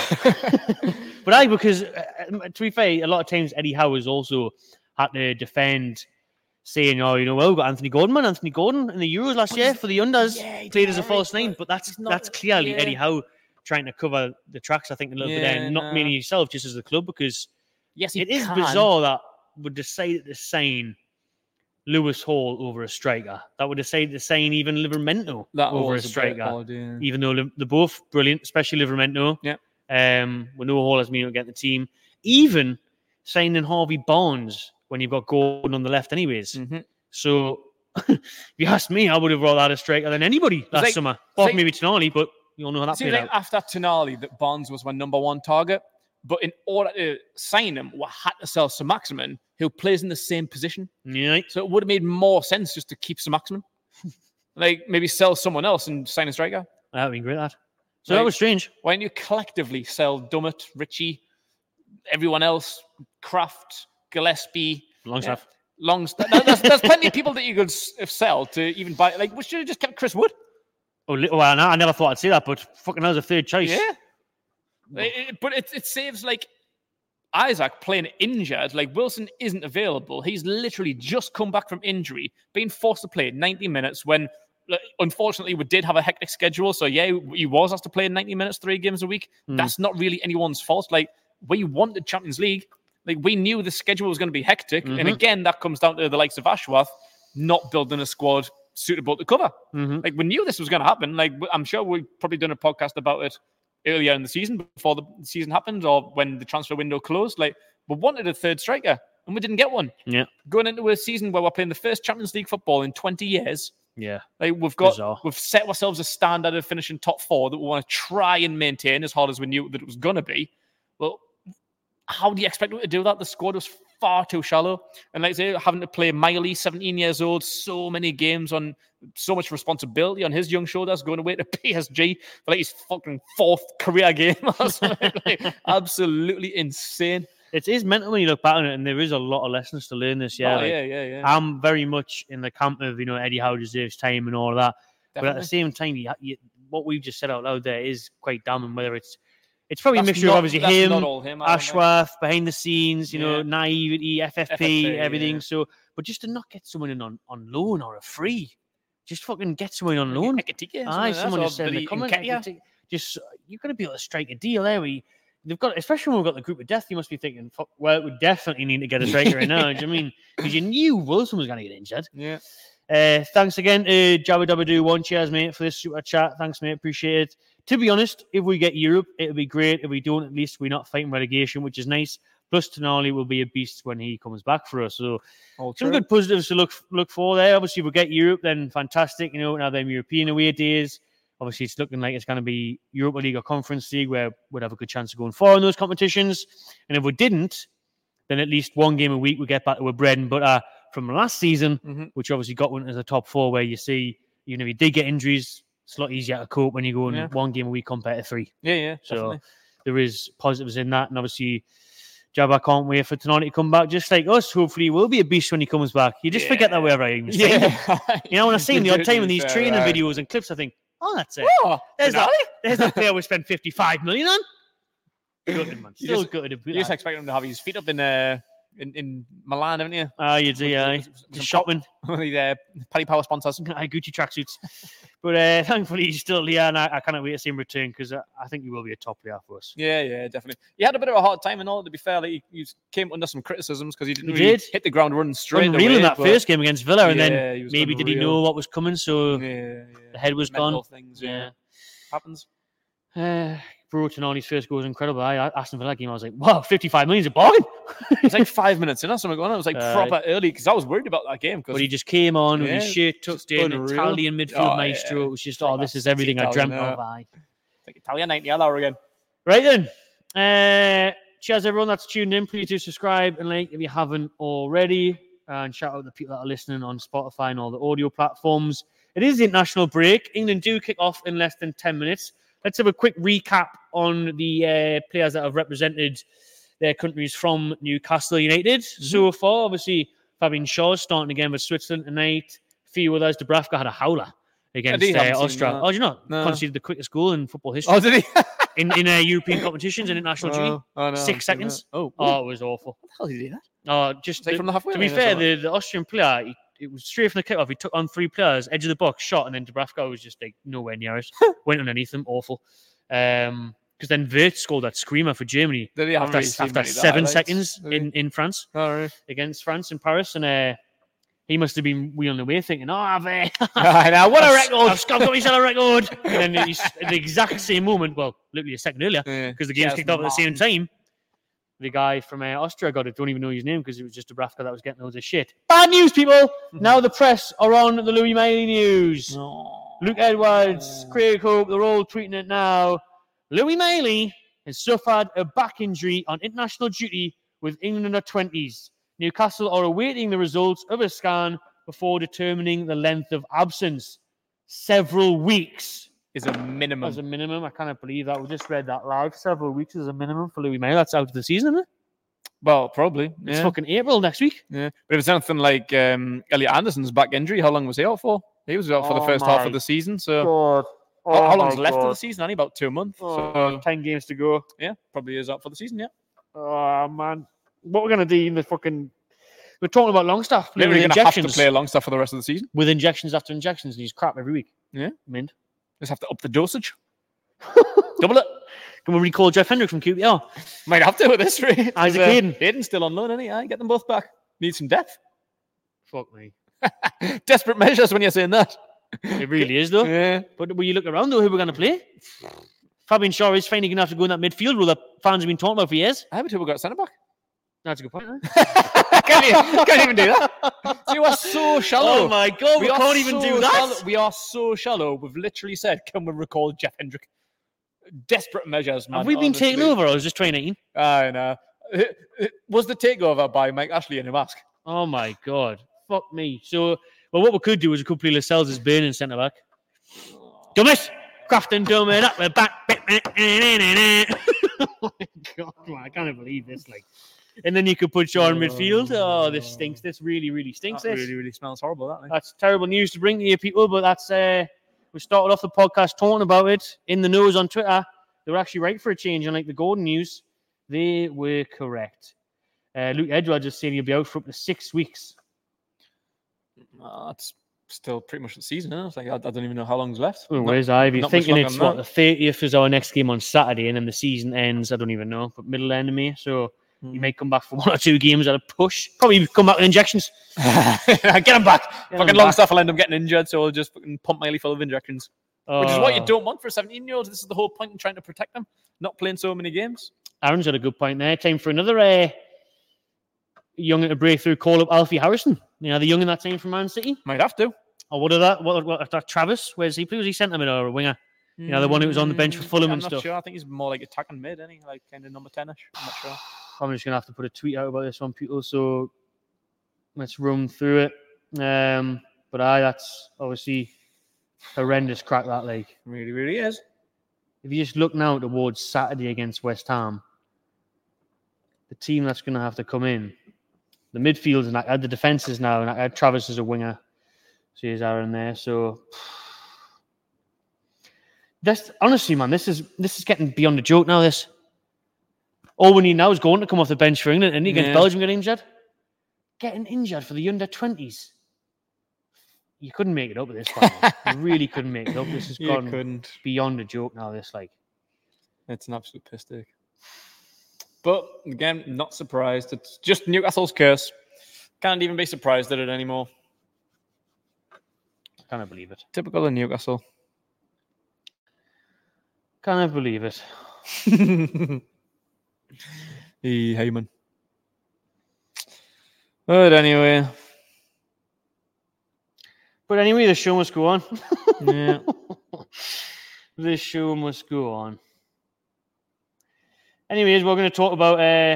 But I, because uh, to be fair, a lot of times Eddie Howe has also had to defend, saying, "Oh, you know, well, we got Anthony Gordon, man. Anthony Gordon in the Euros last But year he's- for the unders yeah, he played did as a alright, false nine." but But that's he's not- that's clearly yeah. Eddie Howe trying to cover the tracks. I think a little bit Yeah, there, not nah. mainly yourself, just as the club, because Yes, he it is can. bizarre that would decide to sign Lewis Hall over a striker. That would decide to sign even Livermento That over a was bit striker. odd, yeah. Even though Liv- they're both brilliant, especially Livermento. Yeah. Um, we know Hall has been able to get the team. Even signing Harvey Barnes when you've got Gordon on the left, anyways. Mhm. So, if you ask me, I would have rather had a striker than anybody last like- summer. Apart like- from maybe Tonali, but you all know how that Seems played like out. after Tonali that Barnes was my number one target. But in order to sign him, we had to sell Sir Maximin, who plays in the same position. Yeah. So it would have made more sense just to keep Sir Maximin. Like, maybe sell someone else and sign a striker. That would be great, that. So Like- that was strange. Why don't you collectively sell Dummett, Ritchie, everyone else, Kraft, Gillespie, Longstaff. Longstaff? Now, there's, there's plenty of people that you could s- sell to even buy. Like, we should have just kept Chris Wood. Oh, li- well, I never thought I'd say that, but fucking hell's a third choice. Yeah. It- it- but it, it saves, like, Isaac playing injured. Like, Wilson isn't available. He's literally just come back from injury, being forced to play ninety minutes when, like, unfortunately, we did have a hectic schedule. So, yeah, he was asked to play ninety minutes, three games a week. Hmm. That's not really anyone's fault. Like, we wanted Champions League. Like, we knew the schedule was going to be hectic. And Mhm. again, that comes down to the likes of Ashworth not building a squad suitable to cover. Mm-hmm. Like, we knew this was going to happen. Like, I'm sure we've probably done a podcast about it earlier in the season before the season happened or when the transfer window closed. Like, we wanted a third striker and we didn't get one. Yeah. Going into a season where we're playing the first Champions League football in twenty years, Yeah. like, we've got, Bizarre. we've set ourselves a standard of finishing top four that we want to try and maintain as hard as we knew that it was going to be. Well, how do you expect them to do that? The squad was far too shallow. And like I say, having to play Miley, seventeen years old, so many games on so much responsibility on his young shoulders, going away to P S G for like his fucking fourth career game or something. Like, absolutely insane. It is mental when you look back on it, and there is a lot of lessons to learn this year. Oh, like, yeah, yeah, yeah. I'm very much in the camp of, you know, Eddie Howe deserves time and all of that. But at the Definitely. same time, you, you, what we've just said out loud there is quite damning. Whether it's it's probably That's a mixture not- of obviously that's him, not all him, I don't think. Ashworth, behind the scenes, you know, Yeah. naivety, F F P, F F P, everything. yeah. So, but just to not get someone in on, on loan or a free, just fucking get someone on loan. Ekitike, Aye, something someone like just that, said in or the Billy comments, Nketiah. like, just you're going to be able to strike a deal there. We they've got, especially when we've got the group of death. You must be thinking, fuck, well, we definitely need to get a striker right now. Do you know what I mean? Because you knew Wilson was going to get injured. Yeah. Uh, thanks again to Jabba Dabba Doo One. Cheers, mate, for this super chat. Thanks, mate. Appreciate it. To be honest, if we get Europe, it'll be great. If we don't, at least we're not fighting relegation, which is nice. Plus, Tonali will be a beast when he comes back for us. So, All some true. good positives to look look for there. Obviously, if we get Europe, then fantastic. You know, now them European away days. Obviously, it's looking like it's going to be Europa League or Conference League, where we'd have a good chance of going far in those competitions. And if we didn't, then at least one game a week we get back to our bread and butter from last season, Mm-hmm. which obviously got one as a top four, where you see, you know, you did get injuries. It's a lot easier to cope when you go in Yeah. one game a week compared to three. Yeah, yeah, So definitely. there is positives in that. And obviously, Jabba can't wait for Tonali to come back, just like us. Hopefully, he will be a beast when he comes back. You just forget that wherever I even see him. Yeah. You know, when I see him the odd time in these Yeah, training right. videos and clips, I think, oh, that's it. Oh, There's that, Tonali? there's that player we spent fifty-five million on. Gutted, man. You Still just- gutted. You just expect him to have his feet up in uh, in, in Milan, haven't you? Ah, you do, yeah. Some Just shopping. One of the uh, Paddy Power sponsors. Aye, Gucci tracksuits. But uh, thankfully, he's still here, and I, I cannot wait to see him return because I, I think he will be a top player for us. Yeah, yeah, definitely. He had a bit of a hard time and all, to be fair. Like, he, he came under some criticisms because he didn't He really did. hit the ground running straight Unreal away. in that but- first game against Villa, and Yeah, then he was maybe did he unreal. know what was coming, so Yeah, yeah. the head was Mental gone. Things, yeah. Yeah. Happens. Uh, Bro Tonali's first goal was incredible. I, I Aston Villa game, I was like, wow, fifty-five million is a bargain. It was like five minutes in or something going on. It was like Uh, proper early because I was worried about that game. But Because he just came on with his Yeah, shirt tucked just in, unreal. Italian midfield Oh, maestro. yeah. It was just, Proper oh, this is everything I Italian, dreamt yeah. of. Aye. like Italian ninety hour again. Right then. Uh, cheers, everyone that's tuned in. Please do subscribe and like if you haven't already. And shout out to the people that are listening on Spotify and all the audio platforms. It is the international break. England do kick off in less than ten minutes. Let's have a quick recap on the uh, players that have represented their countries from Newcastle United Mm-hmm. so far. Obviously, Fabian Shaw starting again with Switzerland tonight. A few others. Dubravka had a howler against did, uh, haven't seen Austria. that. Oh, do you not? No. Conceded the quickest goal in football history Oh, did he? in, in uh, European competitions and international duty. Oh, oh, no, Six I've seen seconds. that. Oh, Oh, it was awful. how did he do that? Oh, just Was he the- from the halfway to be line or fair, something? the, the Austrian player, he, it was straight from the kickoff. He took on three players, edge of the box, shot, and then Dubravka was just like nowhere near it. Went underneath them, awful. Um, because then Wirtz scored that screamer for Germany Did he? I haven't after, really seen after many seven highlights. seconds Did he? in, in France All right. against France in Paris, and uh, he must have been wheeling away thinking, "Oh, I've, uh, I know, what a I've- record! I've, I've got myself a record." And then he's, at the exact same moment, well, literally a second earlier, Yeah. because the game's Just kicked off at the same Martin. time. The guy from uh, Austria got it. Don't even know his name because it was just Dubravka that was getting loads of shit. Bad news, people. Now the press are on the Louis Miley news. No. Luke Edwards, Craig Hope, they're all tweeting it now. Louis Miley has suffered a back injury on international duty with England under twenties. Newcastle are awaiting the results of a scan before determining the length of absence. Several weeks Is a minimum. as a minimum. I cannot believe that. We just read that live. Several weeks as a minimum for Louis Miley. That's out of the season, isn't it? Well, probably. It's Yeah. fucking April next week. yeah. But if it's anything like um, Elliot Anderson's back injury, how long was he out for? He was out for the Oh first half my of the season. So God. how, how long's left of the season? Only about two months. Oh, So ten games to go. yeah, probably is out for the season. Yeah. Oh, man. What we're going to do in the fucking... We're talking about Longstaff playing Literally with going to have to injections. play Longstaff for the rest of the season. With injections after injections, and he's crap every week. Yeah. Mint. Just have to up the dosage. Double it. Can we recall Jeff Hendrick from Q P R? Might have to with this rate. Isaac Uh, Hayden. Hayden's still on loan, isn't he? I get them both back. Need some depth. Fuck me. Desperate measures when you're saying that. It really is, though. Yeah. But when you look around, though, who we're going to play? Fabian Shaw is finally going to have to go in that midfield role that fans have been talking about for years. I haven't we got centre back. That's a good point, huh? can't, even, can't even do that. So you are so shallow. Oh, my God. We, are can't even so do that. shallow. We are so shallow. We've literally said, can we recall Jeff Hendrick? Desperate measures, man. Have we been honestly. taken over, or is this twenty nineteen? I know. Was the takeover by Mike Ashley in a mask? Oh, my God. Fuck me. So, well, what we could do is we could play Lascelles as Burn in centre back. Dummit! Crafton Dummit up the back. Oh, my God. Man, I can't believe this. Like, and then you could put Shaw in midfield. Oh, this stinks. This really, really stinks. That This. really, really smells horrible, that. Like. That's terrible news to bring to you people, but that's uh we started off the podcast talking about it in the news on Twitter. They were actually right for a change, and like the Gordon news, they were correct. Uh, Luke Edwards is saying he'll be out for up to six weeks. Uh, that's still pretty much the season, isn't it? It's like, I, I don't even know how long's left. Oh, Not- where's Ivy? not much Thinking longer it's than what that. the thirtieth is our next game on Saturday, and then the season ends. I don't even know, but middle end of May. So he Mm. may come back for one or two games at a push. Probably come back with injections. Get him back. Get him fucking back. Longstaff will end up getting injured, so I'll just fucking pump Miley full of injections. which is what you Oh. don't want for a seventeen-year-old. This is the whole point in trying to protect them, not playing so many games. Aaron's got a good point there. Time for another uh, youngin to break through. Call up Alfie Harrison. You know, the youngin that team from Man City. Might have to. Or what of that? What, what that Travis? Where's he play? Was he centre mid or a winger? You know, the one who was on the bench for Fulham I'm and not stuff. Sure. I think he's more like attacking mid, isn't he? Like kind of number ten-ish. I'm not sure. I'm just gonna have to put a tweet out about this one, people. So let's run through it. Um, but aye, that's obviously horrendous crack that league. Really, really is. If you just look now towards Saturday against West Ham, the team that's going to have to come in, the midfield and I, the defenses now, and I had Travis as a winger. So here's Aaron there. So that's honestly, man, this is this is getting beyond a joke now. This all we need now is going to come off the bench for England, and against Yeah. Belgium get injured. Getting injured for the under twenties. You couldn't make it up at this point. You really couldn't make it up. This has You gone couldn't. beyond a joke now. This like. It's an absolute piss take. But again, not surprised. It's just Newcastle's curse. Can't even be surprised at it anymore. Can't believe it. Typical of Newcastle. Can't believe it. Hey, Heyman. But anyway. But anyway, the show must go on. Yeah. The show must go on. Anyways, we're going to talk about uh,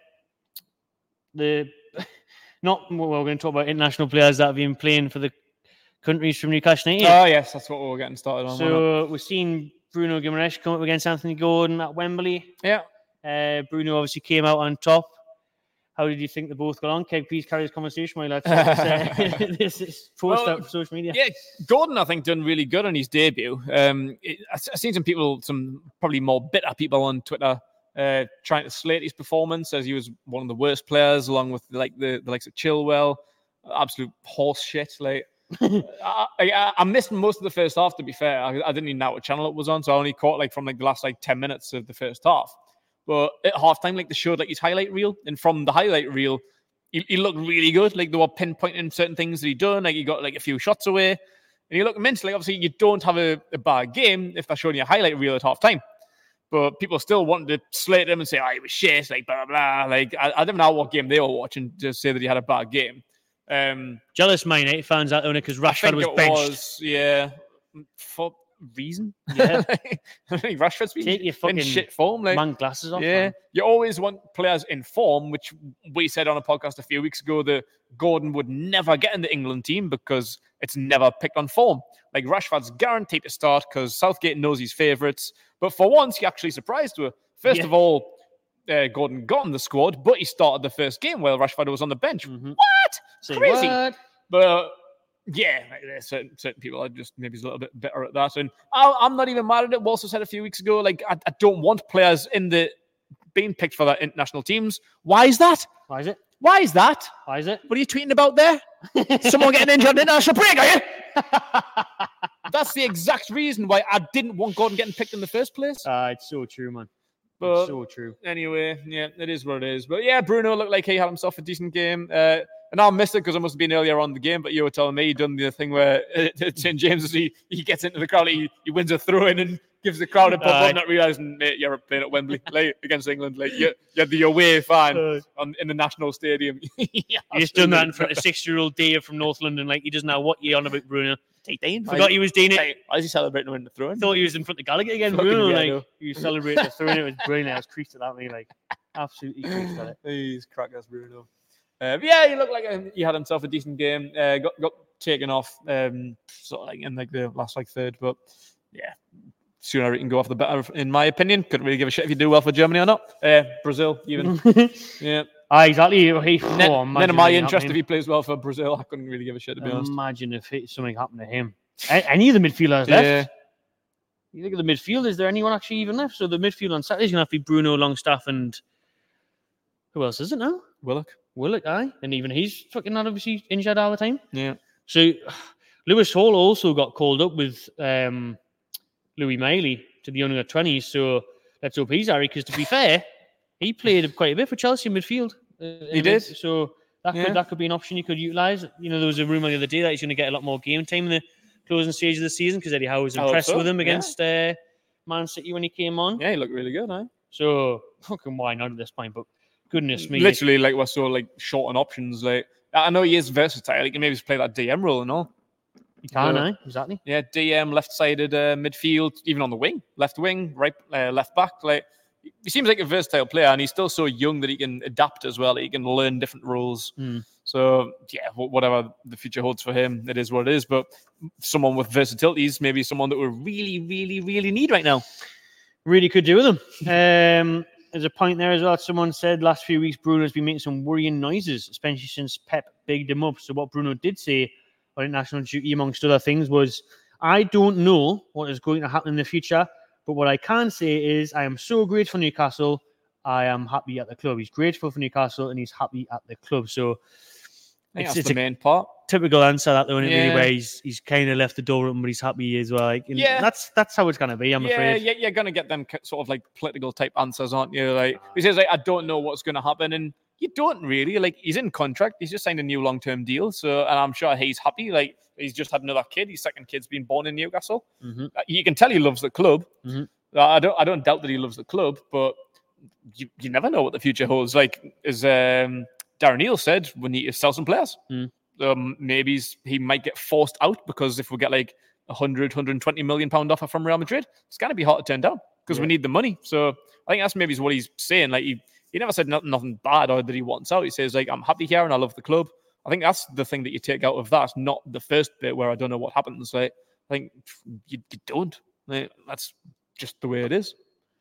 the not. Well, we're going to talk about international players that have been playing for the countries from Newcastle United. Oh, yes, that's what we're getting started on. So we've seen Bruno Guimaraes come up against Anthony Gordon at Wembley. Yeah. Uh, Bruno obviously came out on top. How did you think they both got on? Keg, please carry this conversation while I uh, this is post Well, out for social media. Yeah, Gordon, I think, done really good on his debut. Um, it, I- I've seen some people, some probably more bitter people on Twitter, uh, trying to slate his performance as he was one of the worst players, along with like the, the likes of Chilwell. Absolute horse shit. Like, I, I, I missed most of the first half. To be fair, I, I didn't even know what channel it was on, so I only caught like from like the last like ten minutes of the first half. But at halftime, like they showed like his highlight reel, and from the highlight reel, he, he looked really good. Like they were pinpointing certain things that he done. Like he got like a few shots away, and he looked immense. Like obviously, you don't have a, a bad game if they're showing you a highlight reel at halftime. But people still wanted to slate him and say, "Oh, he was shit," like blah blah blah. Like I, I don't know what game they were watching to say that he had a bad game. Um, Jealous Man United fans out there because I Rashford think was it benched. was, yeah, for reason. Yeah. I think Rashford's been Take your in fucking shit form. Like, man glasses off. yeah, Man. you always want players in form, which we said on a podcast a few weeks ago that Gordon would never get in the England team because it's never picked on form. Like Rashford's guaranteed to start because Southgate knows his favourites. But for once, he actually surprised her. First Yeah. of all, uh, Gordon got in the squad, but he started the first game while Rashford was on the bench. Mhm. What? Say Crazy. what? But yeah, like, there's certain, certain people are just maybe a little bit better at that. And I, I'm not even mad at it. We also said a few weeks ago, like, I, I don't want players in the being picked for the international teams. Why is that? Why is it? Why is that? Why is it? What are you tweeting about there? Someone getting injured in international break, are you? That's the exact reason why I didn't want Gordon getting picked in the first place. Ah, it's so true, man. But It's so true. anyway, yeah, it is what it is. But yeah, Bruno looked like he had himself a decent game. Uh, and I missed it because I must have been earlier on in the game. But you were telling me he done the thing where uh, Saint James's, he, he gets into the crowd, he, he wins a throw in and gives the crowd a pop Aye. up, not realizing, mate, you're playing at Wembley like, against England. Like you're, you're the away fan Uh, on, in the national stadium. He just done that in front of six-year-old Dave from North London. Like he doesn't know what you on about, Bruno. Take Dane. Forgot he was doing it. Hey, why is he celebrating when the throw in? Thought he was in front of Gallagher again. Fucking Bruno, weirdo. like he was celebrating the throwing. It was brilliant. I was creased at that. Me, like absolutely creased at it. He's crackers, Bruno. Uh, but yeah, he looked like a, he had himself a decent game. Uh, got got taken off, um, sort of like in like the last like third. But yeah, sooner it can go off the better, in my opinion. Couldn't really give a shit if you do well for Germany or not. Uh, Brazil, even. yeah. Ah, exactly. He, Ne- oh, none of my imagine interest if happening. he plays well for Brazil. I couldn't really give a shit, to be honest. Imagine if it, something happened to him. A- Any of the midfielders left. Yeah. You look at the midfield. Is there anyone actually even left? So the midfield on Saturday's gonna have to be Bruno, Longstaff, and who else is it now? Willock. Willock, aye, and even he's fucking not obviously injured all the time. Yeah. So Lewis Hall also got called up with um, Louis Miley to the under twenties. So let's hope he's Harry. Because to be fair, he played quite a bit for Chelsea midfield. Uh, in He the mid- did. So that Yeah. could that could be an option you could utilise. You know, there was a rumor the other day that he's going to get a lot more game time in the closing stage of the season because Eddie Howe was I hope impressed so, with him yeah. against uh, Man City when he came on. Yeah, he looked really good, eh? So, fucking why not at this point? But goodness me. Literally, like, we're so, like, short on options. Like, I know he is versatile. He can maybe just play that D M role and all. You can, Yeah. eh? Exactly. Yeah, D M, left-sided uh, midfield, even on the wing. Left wing, right, uh, left back. Like, he seems like a versatile player, and he's still so young that he can adapt as well. He can learn different roles. Mm. So, yeah, wh- whatever the future holds for him, it is what it is. But someone with versatilities, maybe someone that we really, really, really need right now. Really could do with them. Um, there's a point there as well. Someone said last few weeks Bruno's been making some worrying noises, especially since Pep bigged him up. So what Bruno did say on international duty, amongst other things, was, I don't know what is going to happen in the future, but what I can say is I am so grateful for Newcastle. I am happy at the club. He's grateful for Newcastle and he's happy at the club. So I think it's, that's it's the a main part. typical answer, that though, isn't it, really, Yeah. where he's he's kind of left the door open, but he's happy as well. Like, and Yeah. that's that's how it's gonna be. I'm yeah, afraid. yeah, you're gonna get them ki- sort of like political type answers, aren't you? Like he says, like, I don't know what's gonna happen, and you don't really. Like, he's in contract. He's just signed a new long term deal, so and I'm sure he's happy. Like, he's just had another kid. His second kid's been born in Newcastle. Mhm. Uh, You can tell he loves the club. Mhm. Uh, I don't. I don't doubt that he loves the club, but you, you never know what the future holds. Like as um, Darren Neal said, we need to sell some players. Mm. Um, maybe he's- he might get forced out because if we get like a hundred, hundred twenty million pound offer from Real Madrid, it's going to be hard to turn down because we Yeah. need the money. So I think that's maybe what he's saying. Like he, he never said nothing, nothing bad or that he wants out. He says like, I'm happy here and I love the club. I think that's the thing that you take out of that, not the first bit where I don't know what happens. Like I think you, you don't. Like, that's just the way it is.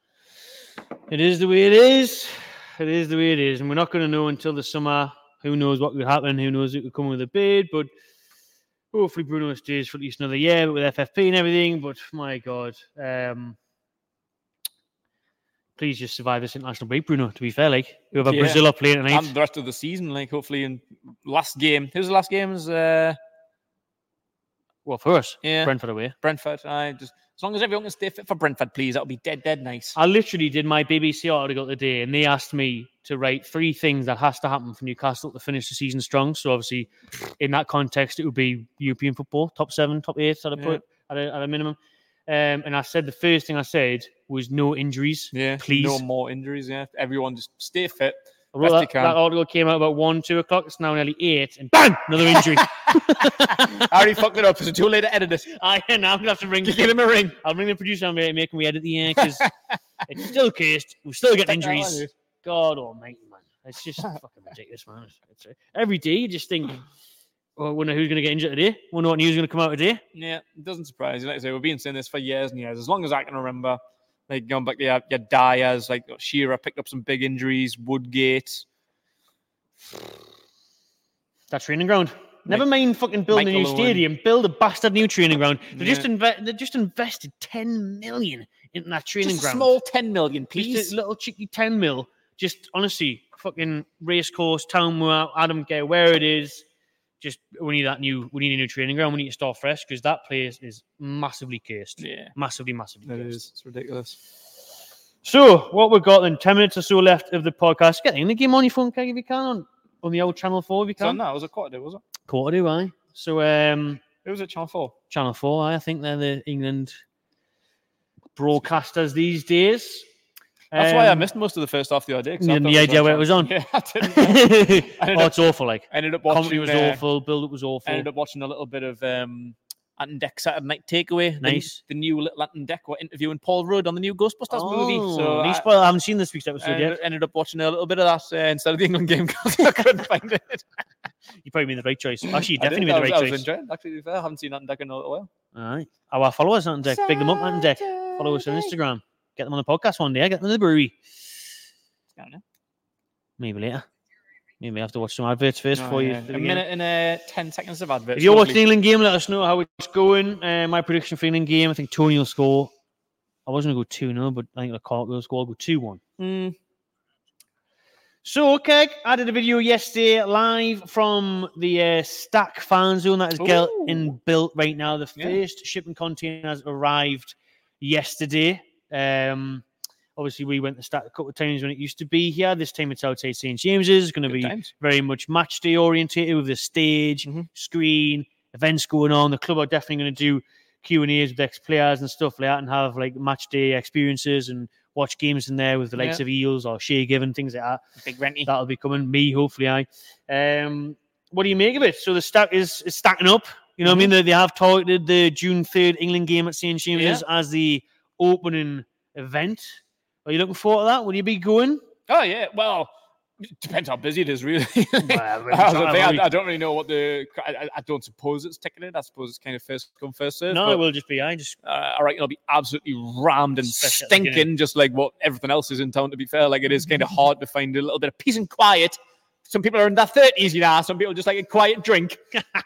It is the way it is. It is the way it is, and we're not going to know until the summer. Who knows what could happen? Who knows who could come with a bid? But hopefully Bruno stays for at least another year, but with F F P and everything. But my God, um, please just survive this international break, Bruno. To be fair, like whoever Yeah. Brazil are playing tonight. And the rest of the season, like hopefully in last game. Who's the last games? Uh, Well, for us, yeah, Brentford away. Brentford. I just as long as everyone can stay fit for Brentford, please. That would be dead, dead nice. I literally did my B B C article today, and they asked me to write three things that has to happen for Newcastle to finish the season strong. So obviously, in that context, it would be European football, top seven, top eight, I'd put at a, at a minimum. Um, and I said the first thing I said was no injuries. Yeah, please. no more injuries. Yeah, everyone just stay fit. I wrote Best you that, can. that article came out about one, two o'clock. It's now nearly eight, and bang, another injury. I already fucked it up. Is it too late to edit it? I now I'm gonna have to ring. Give him a ring. I'll ring the producer and make me edit the end because it's still cased. We're still getting Take that injuries. one, dude. God almighty, man. It's just fucking ridiculous, man. It's, it's, every day you just think, oh, I wonder who's going to get injured today. Wonder what news is going to come out today. Yeah, it doesn't surprise you. Like I say, we've been saying this for years and years. As long as I can remember, like going back to your, your Dyers, like Shearer picked up some big injuries, Woodgate. That training ground. Never Mike- mind fucking building Michael a new Owen. stadium. Build a bastard new training ground. They just Yeah. inve- they just invested ten million into that training Just a ground. small ten million, Just please. a little cheeky ten mil. Just honestly, fucking racecourse, town. where- I don't care where it is. Just we need that new. We need a new training ground. We need to start fresh because that place is massively cursed. Yeah, Massively, massively. it cursed. is. It's ridiculous. So what we've got then? Ten minutes or so left of the podcast. Get in the game on your phone, Keg, if you can, on, on the old Channel Four, if you So can. no, it was a quarter, was it? Quarter do I? So um, It was at Channel Four. Channel Four. I think they're the England broadcasters these days. That's why I Um, missed most of the first half the other day. 'cause you I had thought the idea on where it was on. Channel- Yeah, I didn't. ended oh, up- it's awful. Like I ended up watching. comedy was uh, awful. Build up was awful. ended up watching a little bit of um, Ant and Deck Saturday Night Takeaway. The- Nice. The, new little Ant and Deck were interviewing Paul Rudd on the new Ghostbusters movie. So nice I, spoiler. I haven't seen this week's episode ended, yet. ended up watching a little bit of that uh, instead of the England game because I couldn't find it. You probably made the right choice. Actually, you I definitely did. made I the was, right I was choice. enjoying it, actually, to be fair. I haven't seen Ant and Deck in a little while. All right. Our followers on deck. Big them up on deck. Follow us on Instagram. Get them on the podcast one day. Get them in the brewery. I don't know. Maybe later. Maybe I have to watch some adverts first Oh, before yeah. you. A minute and uh, ten seconds of advert. If you're watching the England game, let us know how it's going. Uh, my prediction for England game, I think Tony will score. I was going to go two nil, but I think the Cork will score. I'll go two one. Mm, So, okay, I did a video yesterday live from the uh, Stack fan zone that is Ooh. getting built right now. The Yeah. first shipping containers arrived yesterday. Um, obviously, we went to Stack a couple of times when it used to be here. This time it's outside Saint James's. It's going to good be times. very much match day orientated with the stage, Mhm. screen, events going on. The club are definitely going to do Q and A's with ex-players and stuff like that, and have like match day experiences and watch games in there with the likes Yeah. of Eels or Shea Given, things like that. Big Renty. That'll be coming. Me, hopefully, I. Um, what do you make of it? So the stack is, is stacking up. You know Mm-hmm. what I mean? They, they have targeted the June third England game at Saint James's Yeah. as the opening event. Are you looking forward to that? Will you be going? Oh yeah, well, it depends how busy it is, really. Well, really, I, was sorry, gonna say, really. I, I don't really know what the. I, I don't suppose it's ticketed. I suppose it's kind of first come first serve. No, but, it will just be I. Just uh, all right, it'll be absolutely rammed and Especially at the stinking, beginning. just like what everything else is in town. To be fair, like it is kind of hard to find a little bit of peace and quiet. Some people are in their thirties, you know. Some people just like a quiet drink.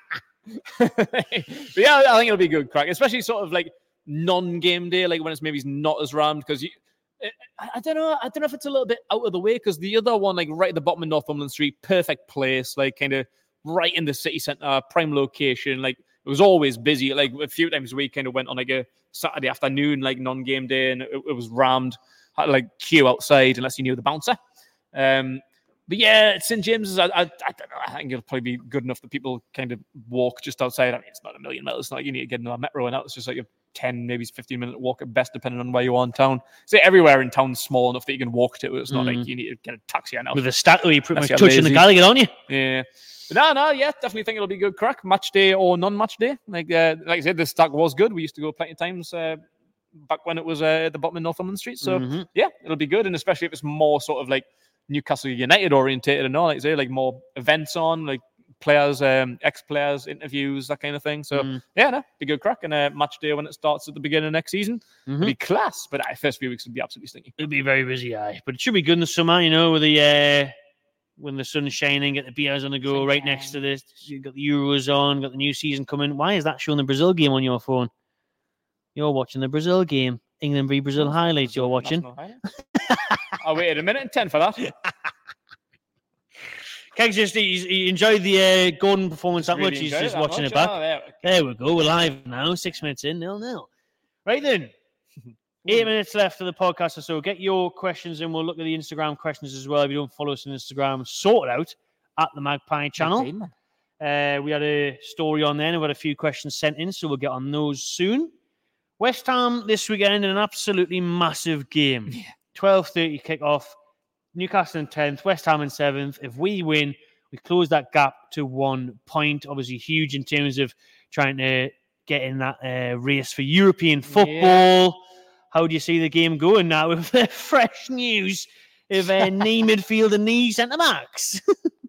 But yeah, I think it'll be a good crack, especially sort of like non-game day, like when it's maybe not as rammed because you. I, I don't know. I don't know if it's a little bit out of the way because the other one, like right at the bottom of Northumberland Street, perfect place, like kind of right in the city centre, prime location. Like it was always busy. Like a few times a week, kind of went on like a Saturday afternoon, like non-game day, and it, it was rammed. Had to, like queue outside unless you knew the bouncer. Um, but yeah, at Saint James's, I, I, I don't know. I think it'll probably be good enough that people kind of walk just outside. I mean, it's not a million miles. It's not like you need to get into a metro and out. It's just like a ten, maybe fifteen minute walk at best, depending on where you are in town. So everywhere in town's small enough that you can walk to. It's not Mm. like you need to get a taxi and out. with a stack where you're pretty Unless much you're touching the lazy. Gallagher, aren't you? Yeah. But no, no, yeah, definitely think it'll be good crack. Match day or non-match day. Like uh, like I said, the stack was good. We used to go plenty of times uh, back when it was uh, at the bottom of Northumberland Street. So Mhm. yeah, it'll be good. And especially if it's more sort of like Newcastle United orientated and all, like I say, like more events on, like players, um, ex-players, interviews, that kind of thing. So Mm. yeah, no, be good crack. And uh, match day when it starts at the beginning of next season, Mhm. it'll be class. But uh, first few weeks will be absolutely stinky. It'll be very busy, aye. But it should be good in the summer, you know, with the uh, when the sun's shining, get the beers on the go right next to this. You've got the Euros on, got the new season coming. Why is that showing the Brazil game on your phone? You're watching the Brazil game. England v Brazil highlights you're watching. National highlights. I waited a minute and ten for that. Kegs just he, he enjoyed the uh, Gordon performance that Really much. He's enjoyed just that watching much. it back. Oh, there. There we go. We're live now. Six minutes in, nil nil. Right then. Eight minutes left of the podcast or so. Get your questions in. We'll look at the Instagram questions as well. If you don't follow us on Instagram, sort it out at the Magpie channel. Uh, we had a story on there and we've had a few questions sent in, so we'll get on those soon. West Ham this weekend in an absolutely massive game. twelve thirty kickoff. Newcastle in tenth, West Ham in seventh. If we win, we close that gap to one point. Obviously, huge in terms of trying to get in that uh, race for European football. Yeah. How do you see the game going now with the fresh news of uh, knee midfield and knee centre backs?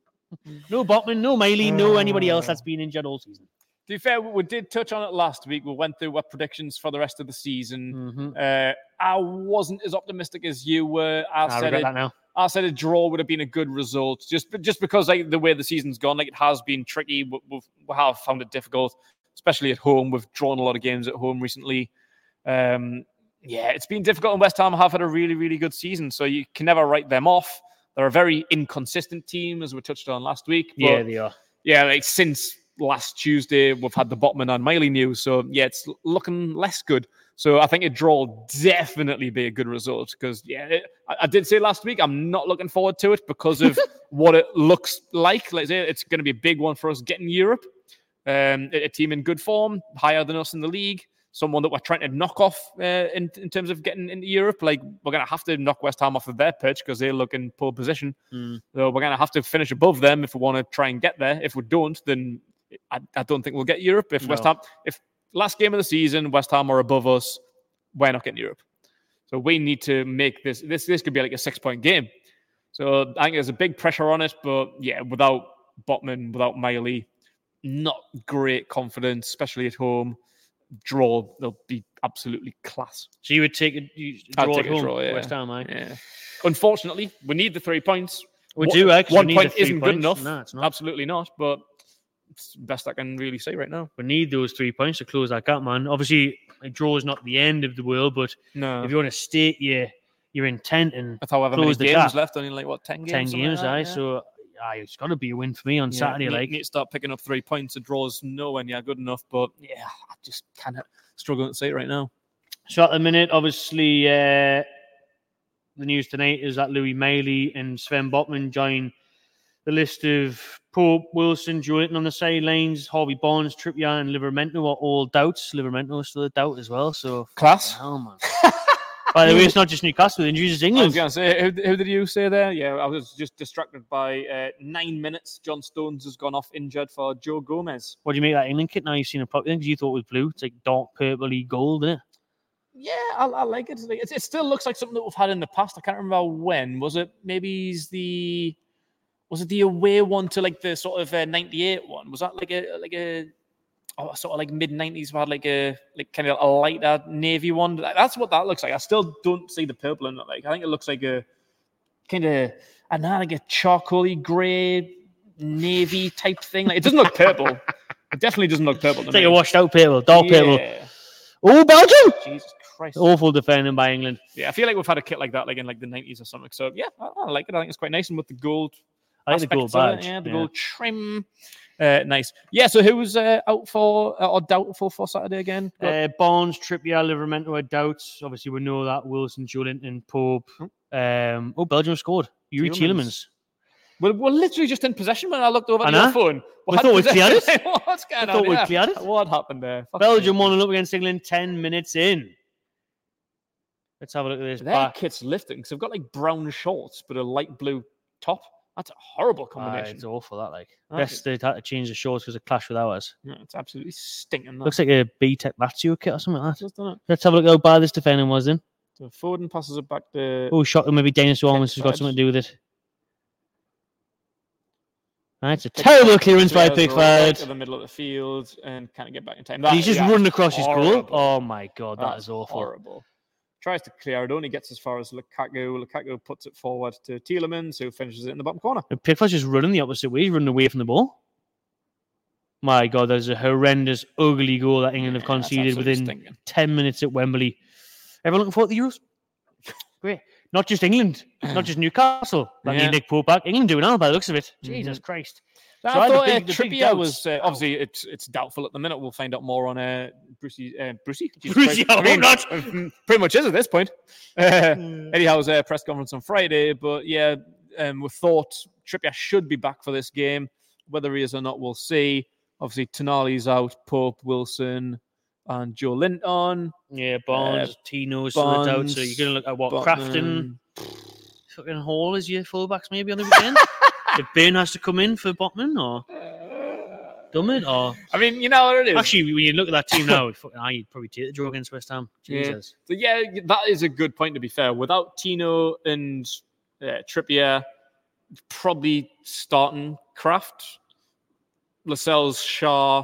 No Botman, no Miley, no anybody else that's been injured all season. To be fair, we did touch on it last week. We went through our predictions for the rest of the season. Mm-hmm. Uh, I wasn't as optimistic as you were. I, I said regret it, that now. I said a draw would have been a good result, just just because like the way the season's gone, like it has been tricky. We, we've, we have found it difficult, especially at home. We've drawn a lot of games at home recently. Um, yeah, it's been difficult. And West Ham have had a really, really good season, so you can never write them off. They're a very inconsistent team, as we touched on last week. But Yeah, they are. yeah, like since last Tuesday, we've had the Botman and Miley news. So yeah, it's looking less good. So I think a draw will definitely be a good result because yeah, it, I, I did say last week I'm not looking forward to it because of what it looks like. Like I say, it's going to be a big one for us getting Europe. Um, a, a team in good form, higher than us in the league. Someone that we're trying to knock off uh, in, in terms of getting into Europe. Like, we're going to have to knock West Ham off of their pitch because they look in poor position. Mm. So we're going to have to finish above them if we want to try and get there. If we don't, then I, I don't think we'll get Europe. If No. West Ham, if last game of the season, West Ham are above us, we're not getting Europe. So we need to make this, this, this could be like a six-point game. So I think there's a big pressure on it. But yeah, without Botman, without Miley, not great confidence, especially at home. Draw, they'll be absolutely class. So you would take a, you I'd draw take at a home, draw, yeah. West Ham, aye? Yeah. Unfortunately, we need the three points. We One- do, actually. One We need point the three isn't good points. enough. No, it's not. Absolutely not. But it's the best I can really say right now. We need those three points to close that gap, man. Obviously, a draw is not the end of the world, but No. if you want to state your your intent and With however many close the games gap. left, only like what, ten games? ten something games, like that, aye. yeah. So aye, it's got to be a win for me on Yeah, Saturday. need, Like, need to start picking up three points. A draw's nowhere near good enough. But yeah, I just kind of struggling to say it right now. so at the minute, obviously, uh, the news tonight is that Louis Miley and Sven Botman join the list of Pope, Wilson, Joelinton on the sidelines, Harvey Barnes, Trippier, and Livramento are all doubts. Livramento is still a doubt as well. So Class. hell, man. By the way, it's not just Newcastle with injuries, it's I England. was going to say, who, who did you say there? Yeah, I was just distracted by uh, nine minutes. John Stones has gone off injured for Joe Gomez. What do you make of that England kit now? You've seen it properly because you thought it was blue. It's like dark purpley gold, isn't it? Yeah, I, I like it. It, it still looks like something that we've had in the past. I can't remember when. Was it maybe the was it the away one to like the sort of uh, ninety-eight one? Was that like a like a oh, sort of like mid nineties? We had like a like kind of a lighter navy one. That's what that looks like. I still don't see the purple in it. Like I think it looks like a kind of I don't know, like a charcoaly grey navy type thing. Like it doesn't look purple. It definitely doesn't look purple. To It's like me. a washed out purple, dark Yeah. purple. Oh, Belgium! Jesus Christ. Awful defending by England. Yeah, I feel like we've had a kit like that, like in like the nineties or something. So yeah, I, I like it. I think it's quite nice, and with the gold, I like the gold aspects of it, badge. yeah, the yeah. gold trim, uh, nice. Yeah. So who was uh, out for uh, or doubtful for Saturday again? Uh, Barnes, Trippier, Livramento are doubts. Obviously, we know that. Wilson, Joelinton, Pope. Um, oh, Belgium scored. Yuri Tielemans. Tielemans. We're, we're literally just in possession when I looked over I at know. your phone. We had thought we cleared possession. What's going I on thought we here? cleared it. What happened there? Fuck's Belgium sake. one nil up against England ten minutes in. Let's have a look at this. Their back. kit's lifting because they've got like brown shorts but a light blue top. That's a horrible Ah, combination. it's awful, that. Like, That Best they had to change the shorts because it clashed with ours. Yeah, it's absolutely stinking. That. Looks like a B-Tech Lazio kit or something like that. Just done it. Let's have a look at how bad this defending was then. So Foden passes it back to. Oh, shocking. Maybe Dennis Ormans has got Pickford. something to do with it. That's a terrible clearance by Players right Pickford. to the middle of the field and can't get back in time. And he's That- just yeah, running across his goal. horrible. Oh my god, that That's is awful. Horrible. Tries to clear it, only gets as far as Lukaku. Lukaku puts it forward to Tielemans, who finishes it in the bottom corner. And Pickford's just running the opposite way. He's running away from the ball. My god, there's a horrendous, ugly goal that England have Yeah, that's conceded absolutely within stinking. ten minutes at Wembley. Everyone looking forward to the Euros? Great. Not just England, not just Newcastle. That Yeah. need Nick Pope back. England doing well by the looks of it. Mhm. Jesus Christ. I So I had the thought big- uh, the big Trippier doubts. was uh, obviously it's it's doubtful at the minute. We'll find out more on uh, Brucey. Uh, Brucey, Jesus Brucey, Christ. I hope not. Pretty much is at this point. Uh, Eddie Howe's uh, press conference on Friday, but yeah, um, we thought Trippier should be back for this game. Whether he is or not, we'll see. Obviously, Tonali's out, Pope, Wilson, and Joe Linton. Yeah, Barnes, Tino's still out. So Barnes, you're going to look at what? Botman. Crafton, fucking Hall is your fullbacks maybe on the weekend? If Bain has to come in for Botman or Dummett or... I mean, you know what it is. Actually, when you look at that team now, fucking, I'd probably take the draw against West Ham. Yeah. Jesus. So yeah, that is a good point. To be fair, without Tino and uh, Trippier, probably starting Kraft, Lascelles, Shaw.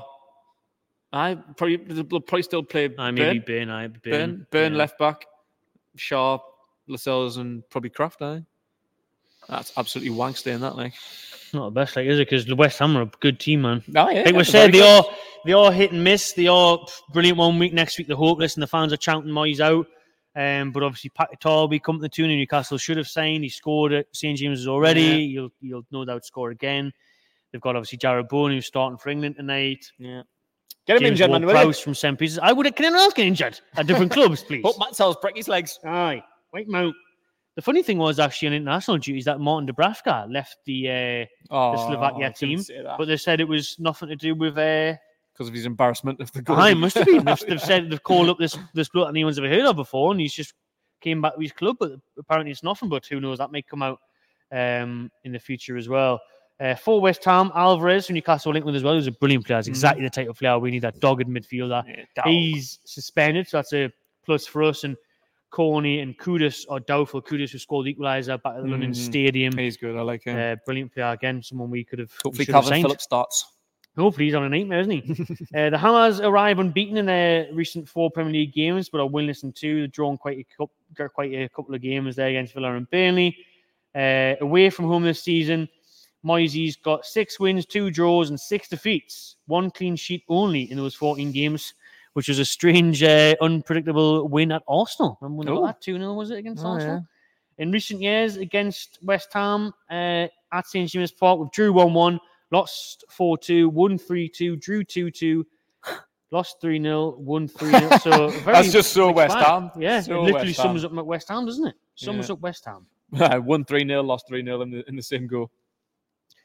I probably they'll probably still play I maybe Burn, Bain, I Bain, Burn, Burn yeah. left back, Shaw, Lascelles, and probably Kraft. I. That's absolutely wank staying that like. Not the best, like, is it? Because the West Ham are a good team, man. Oh, yeah, Like we they're said, very they good. are they are hit and miss. They are brilliant one week, next week they're hopeless, and the fans are chanting Moyes out. Um, but obviously, Pat Tarby come to the tune, and Newcastle should have signed. He scored at Saint James's already. Yeah. He'll he'll no doubt score again. They've got obviously Jared Bowen who's starting for England tonight. Yeah. Get him James injured, man. will you? Ward-Prowse from Saint Peter's. I would. Can anyone else get injured at different clubs, please? Hope Matt Sells break his legs. Aye, wait him out. The funny thing was actually on international duties that Martin Dubravka left the uh, Oh, Slovakia I couldn't team, say that. but they said it was nothing to do with. Uh, because of his embarrassment of the goal. I must have been. They've, they've said they've called up this this bloke that no one's ever heard of before, and he's just came back to his club. But apparently it's nothing. But who knows? That may come out um, in the future as well. Uh, for West Ham, Alvarez from Newcastle linked with as well. He's a brilliant player. He's exactly the type of player we need. That dogged midfielder. Yeah, down. He's suspended, so that's a plus for us. And Corney and Kudus are doubtful. Kudus who scored the equaliser back at the London Mhm. Stadium. He's good. I like him. Uh, brilliant player again. Someone we could have we Hopefully, should have Calvin signed. Phillips starts. Hopefully he's on a nightmare, isn't he? uh, the Hammers arrive unbeaten in their recent four Premier League games, but are winless in two. They've drawn quite a, couple, got quite a couple of games there against Villa and Burnley. Uh, away from home this season, Moisey's got six wins, two draws, and six defeats. One clean sheet only in those fourteen games, which was a strange, uh, unpredictable win at Arsenal. Remember when they Oh. got that two nil, was it, against Oh, Arsenal? In recent years, against West Ham uh, at Saint James's Park, we drew one one, lost four two, won three two, drew two two, lost three nil, won three nil. So very That's just so mixed West bag. Ham. Yeah, So it literally West sums Ham. up West Ham, doesn't it? Sums Yeah. up West Ham. Won three nil, lost three nil in the, in the same goal.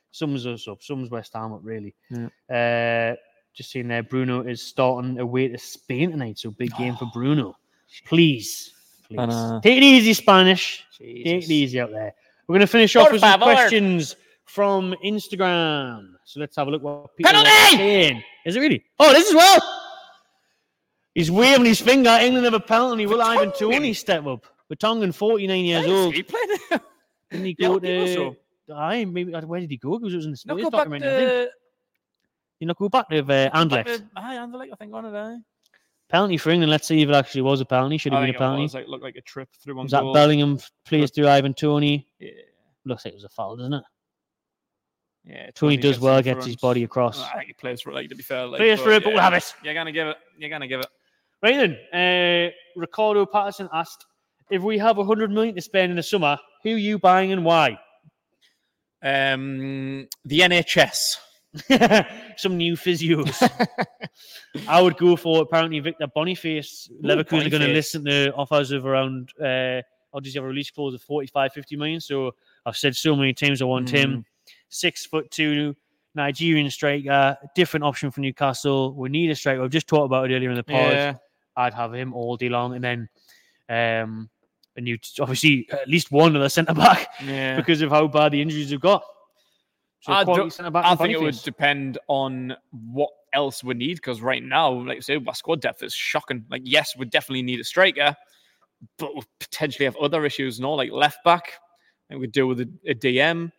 Sums us up. Sums West Ham up, really. Yeah. Uh, just seeing there, Bruno is starting away to Spain tonight, so big game for Bruno. Please, please. Uh, Take it easy, Spanish. Jesus. Take it easy out there. We're going to finish off Por with some favor. questions from Instagram. So let's have a look what people Penalty! are saying. Is it really? Oh, this as well. He's waving his finger. England have a penalty. Will Ivan Toney step up? Vertonghen, forty-nine years Hey, old. He played. Didn't he Yeah, go I think to... so. Aye, maybe, where did he go? Because it was in the No, Spurs go back documentary, I think. to. You know, go back to uh, back Anderlecht. to- Aye, Anderlecht, I think on it. Aye. Penalty for England. Let's see if it actually was a penalty. Should have I been a think it penalty. was, like, looked like a trip through one Was that goal. Bellingham plays through Ivan Toney? Yeah. Looks like it was a foul, doesn't it? Yeah, Tony does gets well, in gets front. his body across. I think he plays for it, like, to be fair. Like, Plays for it, but we'll have it. You're gonna give it. You're gonna give it. Right then, uh, Ricardo Patterson asked, if we have one hundred million to spend in the summer, who are you buying and why? Um, the N H S. Some new physios. I would go for apparently Victor Boniface. Leverkusen are going to Boniface. listen to offers of around, uh, or does he have a release clause of forty-five, fifty million? So I've said so many times I want Mm. him. Six foot two, Nigerian striker, different option for Newcastle. We need a striker. I've just talked about it earlier in the pod. Yeah. I'd have him all day long. And then um, a new, obviously, at least one other centre back Yeah. because of how bad the injuries have got. So I quality don't- centre-back I and think it would Boniface. depend on what else we need because right now, like I say, our squad depth is shocking. Like, yes, we definitely need a striker, but we potentially have other issues, no, like left back. I think we deal with a, a D M.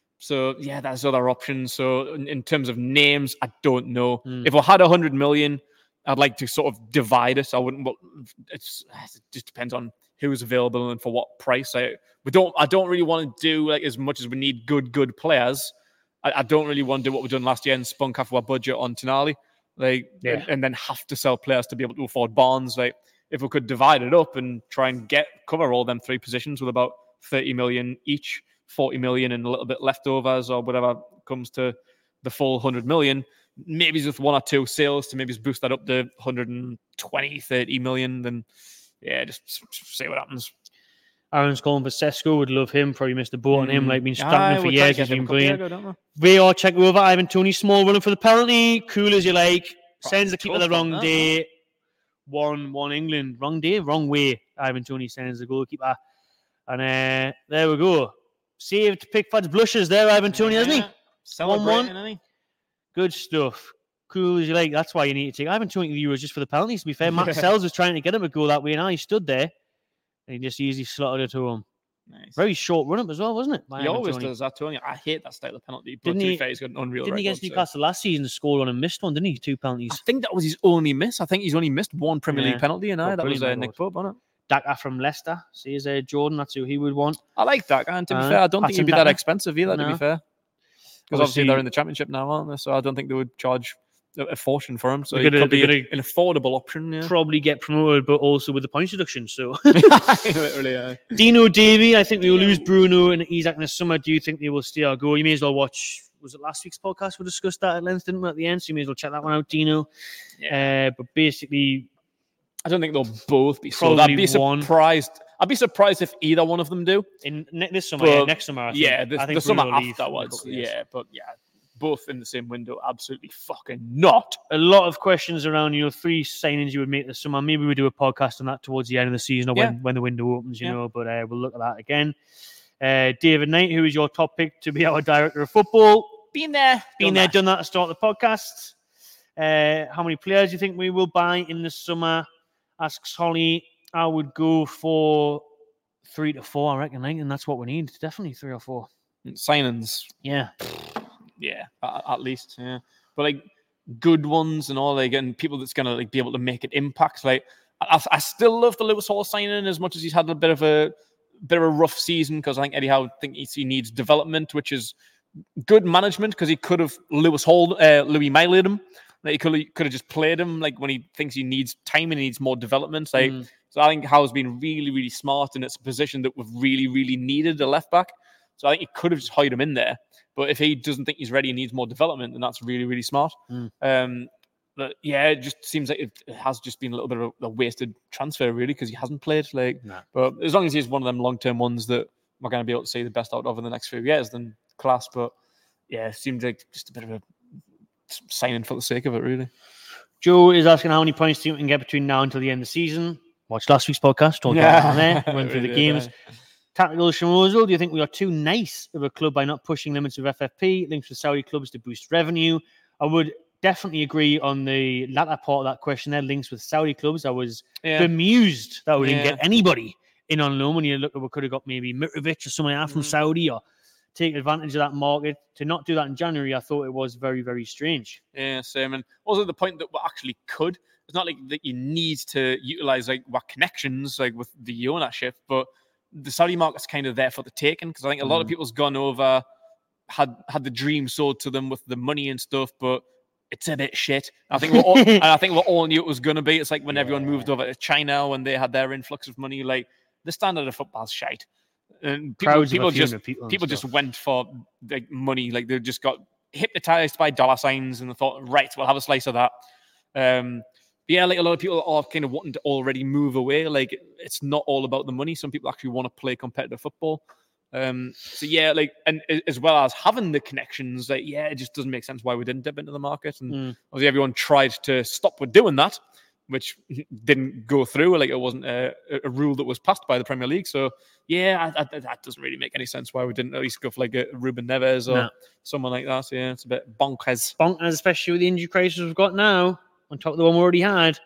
So yeah, there's other options. So in, in terms of names, I don't know. Mm. If we had a hundred million, I'd like to sort of divide it. I wouldn't. But it's it just depends on who's available and for what price. I we don't. I don't really want to do like as much as we need good good players. I, I don't really want to do what we've done last year and spunk half of our budget on Tonali, like Yeah. and, and then have to sell players to be able to afford Barnes. Like if we could divide it up and try and get cover all them three positions with about thirty million each, forty million and a little bit leftovers or whatever comes to the full one hundred million, maybe just one or two sales to maybe just boost that up to one hundred twenty, thirty million, then yeah, just, just see what happens. Aaron's calling for Sesko. Would love him. Probably missed the boat on him. Mm. Like been Aye, scrapping for we tried to years. get He's him been a couple of years brilliant. ago, don't we? V R check over. Ivan Toney small running for the penalty. Cool as you like. Sends the keeper the tough on wrong that, day. One one England. Wrong day, wrong way. Ivan Toney sends the goalkeeper. And uh, there we go. Saved Pickford's blushes there, Ivan Toney, hasn't he? Yeah. Celebrating, one. isn't he? Good stuff. Cool as you like. That's why you need to take Ivan Toney to the Euros just for the penalties. To be fair, Matt Sells was trying to get him to go that way. Now he stood there and he just easily slotted it to him. Nice. Very short run up as well, wasn't it? by He Ivan always Toney? does that, Tony. I hate that style of penalty. But Didn't to be he- fair, he's got an unreal Didn't he record. against so- Newcastle last season score on a missed one, didn't he? Two penalties. I think that was his only miss. I think he's only missed one Premier Yeah. League penalty, and Oh, I that was uh, brilliant Nick record. Pope, wasn't it? Daka from Leicester. Says uh, Jordan, that's who he would want. I like that guy. And to be Uh, fair, I don't think Patson he'd be that Daka? expensive either, to No. be fair. Because obviously Obviously- they're in the Championship now, aren't they? So I don't think they would charge a, a fortune for him. So They're he gonna- could be they're a- gonna- an affordable option. Yeah. Probably get promoted, but also with the points deduction. So Literally, yeah. Dino Davey, I think we will Dino. lose Bruno and Isaac in the summer. Do you think they will stay or go? You may as well watch. Was it last week's podcast? We discussed that at length, didn't we? At the end, so you may as well check that one out, Dino. Uh, but basically, I don't think they'll both be sold. I'd Probably be one. surprised. I'd be surprised if either one of them do. in ne- this summer, But, yeah, next summer, I think, yeah, the, I think the summer Bruno will leave in a afterwards. couple of years. Yeah, but yeah, both in the same window. Absolutely fucking not. A lot of questions around, you know, three signings you would make this summer. Maybe we do a podcast on that towards the end of the season or Yeah. when, when the window opens, you Yeah. know, but uh, we'll look at that again. Uh, David Knight, who is your top pick to be our director of football? Been there, Been done there, that. done that to start the podcast. Uh, how many players do you think we will buy in the summer? Asks Holly. I would go for three to four, I reckon, and that's what we need. Definitely three or four. Signings. Yeah. Yeah, at, at least, yeah. But like good ones and all, like, and people that's gonna like be able to make an impact. Like, I, I still love the Lewis Hall signing as much as he's had a bit of a bit of a rough season because I think Eddie Howe think he, he needs development, which is good management because he could have Lewis Hall, uh, Louis Miley him. Like he could have, could have just played him like when he thinks he needs time and he needs more development. Like, Mm. so I think Howe's been really, really smart, and it's a position that we've really, really needed a left back. So I think he could have just hired him in there. But if he doesn't think he's ready and needs more development, then that's really, really smart. Mm. Um, but yeah, it just seems like it, it has just been a little bit of a, a wasted transfer, really, because he hasn't played. Like, Nah. but as long as he's one of them long-term ones that we're going to be able to see the best out of in the next few years, then class. But yeah, it seemed like just a bit of a signing for the sake of it, really. Joe is asking how many points do you think we can get between now until the end of the season. Watch last week's podcast. Talked about that on there. Went through the games. Tactical Shamozo, do you think we are too nice of a club by not pushing limits of F F P, links with Saudi clubs to boost revenue? I would definitely agree on the latter part of that question there, links with Saudi clubs. I was yeah. bemused that we yeah. didn't get anybody in on loan when you look at we could have got maybe Mitrovic or someone out from mm. Saudi or take advantage of that market. To not do that in January, I thought it was very, very strange. Yeah, same. And also the point that we actually could. It's not like that you need to utilize like what connections like with the ownership, but the Saudi market's kind of there for the taking because I think a lot mm. of people's gone over, had had the dream sold to them with the money and stuff, but it's a bit shit. I think we're all, and I think we all knew it was going to be. It's like when yeah. everyone moved over to China when they had their influx of money. Like the standard of football's shite, and people, people just people, people just went for like money. Like they just got hypnotized by dollar signs and they thought, right, we'll have a slice of that. Um, But yeah, like a lot of people are kind of wanting to already move away. Like it's not all about the money. Some people actually want to play competitive football. Um, so yeah, like and as well as having the connections, like yeah, it just doesn't make sense why we didn't dip into the market. And mm. obviously everyone tried to stop with doing that, which didn't go through. Like it wasn't a, a rule that was passed by the Premier League. So yeah, I, I, that doesn't really make any sense why we didn't at least go for like a Ruben Neves or no. someone like that. So yeah, it's a bit bonkers. Bonkers, especially with the injury crisis we've got now. On top of the one we already had.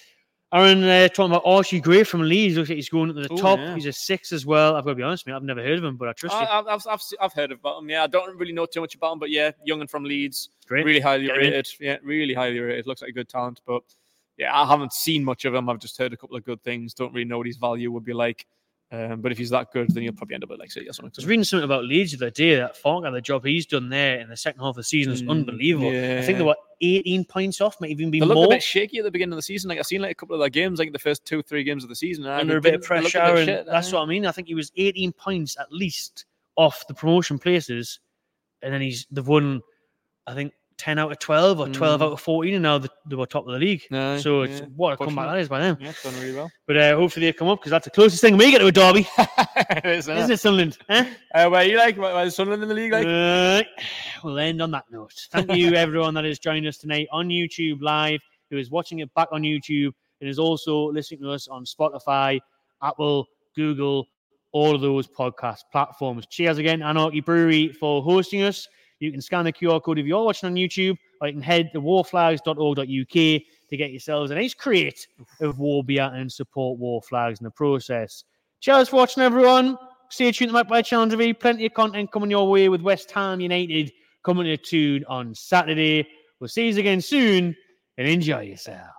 Aaron uh, talking about Archie Gray from Leeds. Looks like he's going to the Ooh, top. Yeah. He's a six as well. I've got to be honest with you. I've never heard of him, but I trust I, you. I've, I've, I've heard about him. Yeah, I don't really know too much about him, but yeah, young and from Leeds. Great. Really highly rated. Yeah, really highly rated. Looks like a good talent. But yeah, I haven't seen much of him. I've just heard a couple of good things. Don't really know what his value would be like. Um, but if he's that good, then he'll probably end up at like City or something. I was reading something about Leeds the other day. That Farker, the job he's done there in the second half of the season is mm, unbelievable. Yeah. I think they were eighteen points off, might even be they more. They looked a bit shaky at the beginning of the season. Like I've seen like a couple of their games, like the first two, three games of the season, and under a bit of pressure. And shit, that's what I mean. I think he was eighteen points at least off the promotion places, and then he's they've won, I think, ten out of twelve or twelve mm. out of fourteen, and now they were top of the league. No, so it's yeah. what a comeback that is by them. Yeah, it's done really well. But uh, hopefully they come up because that's the closest thing we get to a derby. it is, isn't it, Sunderland? Huh? Uh, where you like? Where is Sunderland in the league like? Uh, we'll end on that note. Thank you, everyone that has joined us tonight on YouTube Live, who is watching it back on YouTube, and is also listening to us on Spotify, Apple, Google, all of those podcast platforms. Cheers again, Anarchy Brewery, for hosting us. You can scan the Q R code if you're watching on YouTube, or you can head to war flags dot org dot U K to get yourselves a nice crate of war beer and support War Flags in the process. Cheers for watching, everyone. Stay tuned to Magpie Channel T V. Plenty of content coming your way with West Ham United coming to tune on Saturday. We'll see you again soon, and enjoy yourself.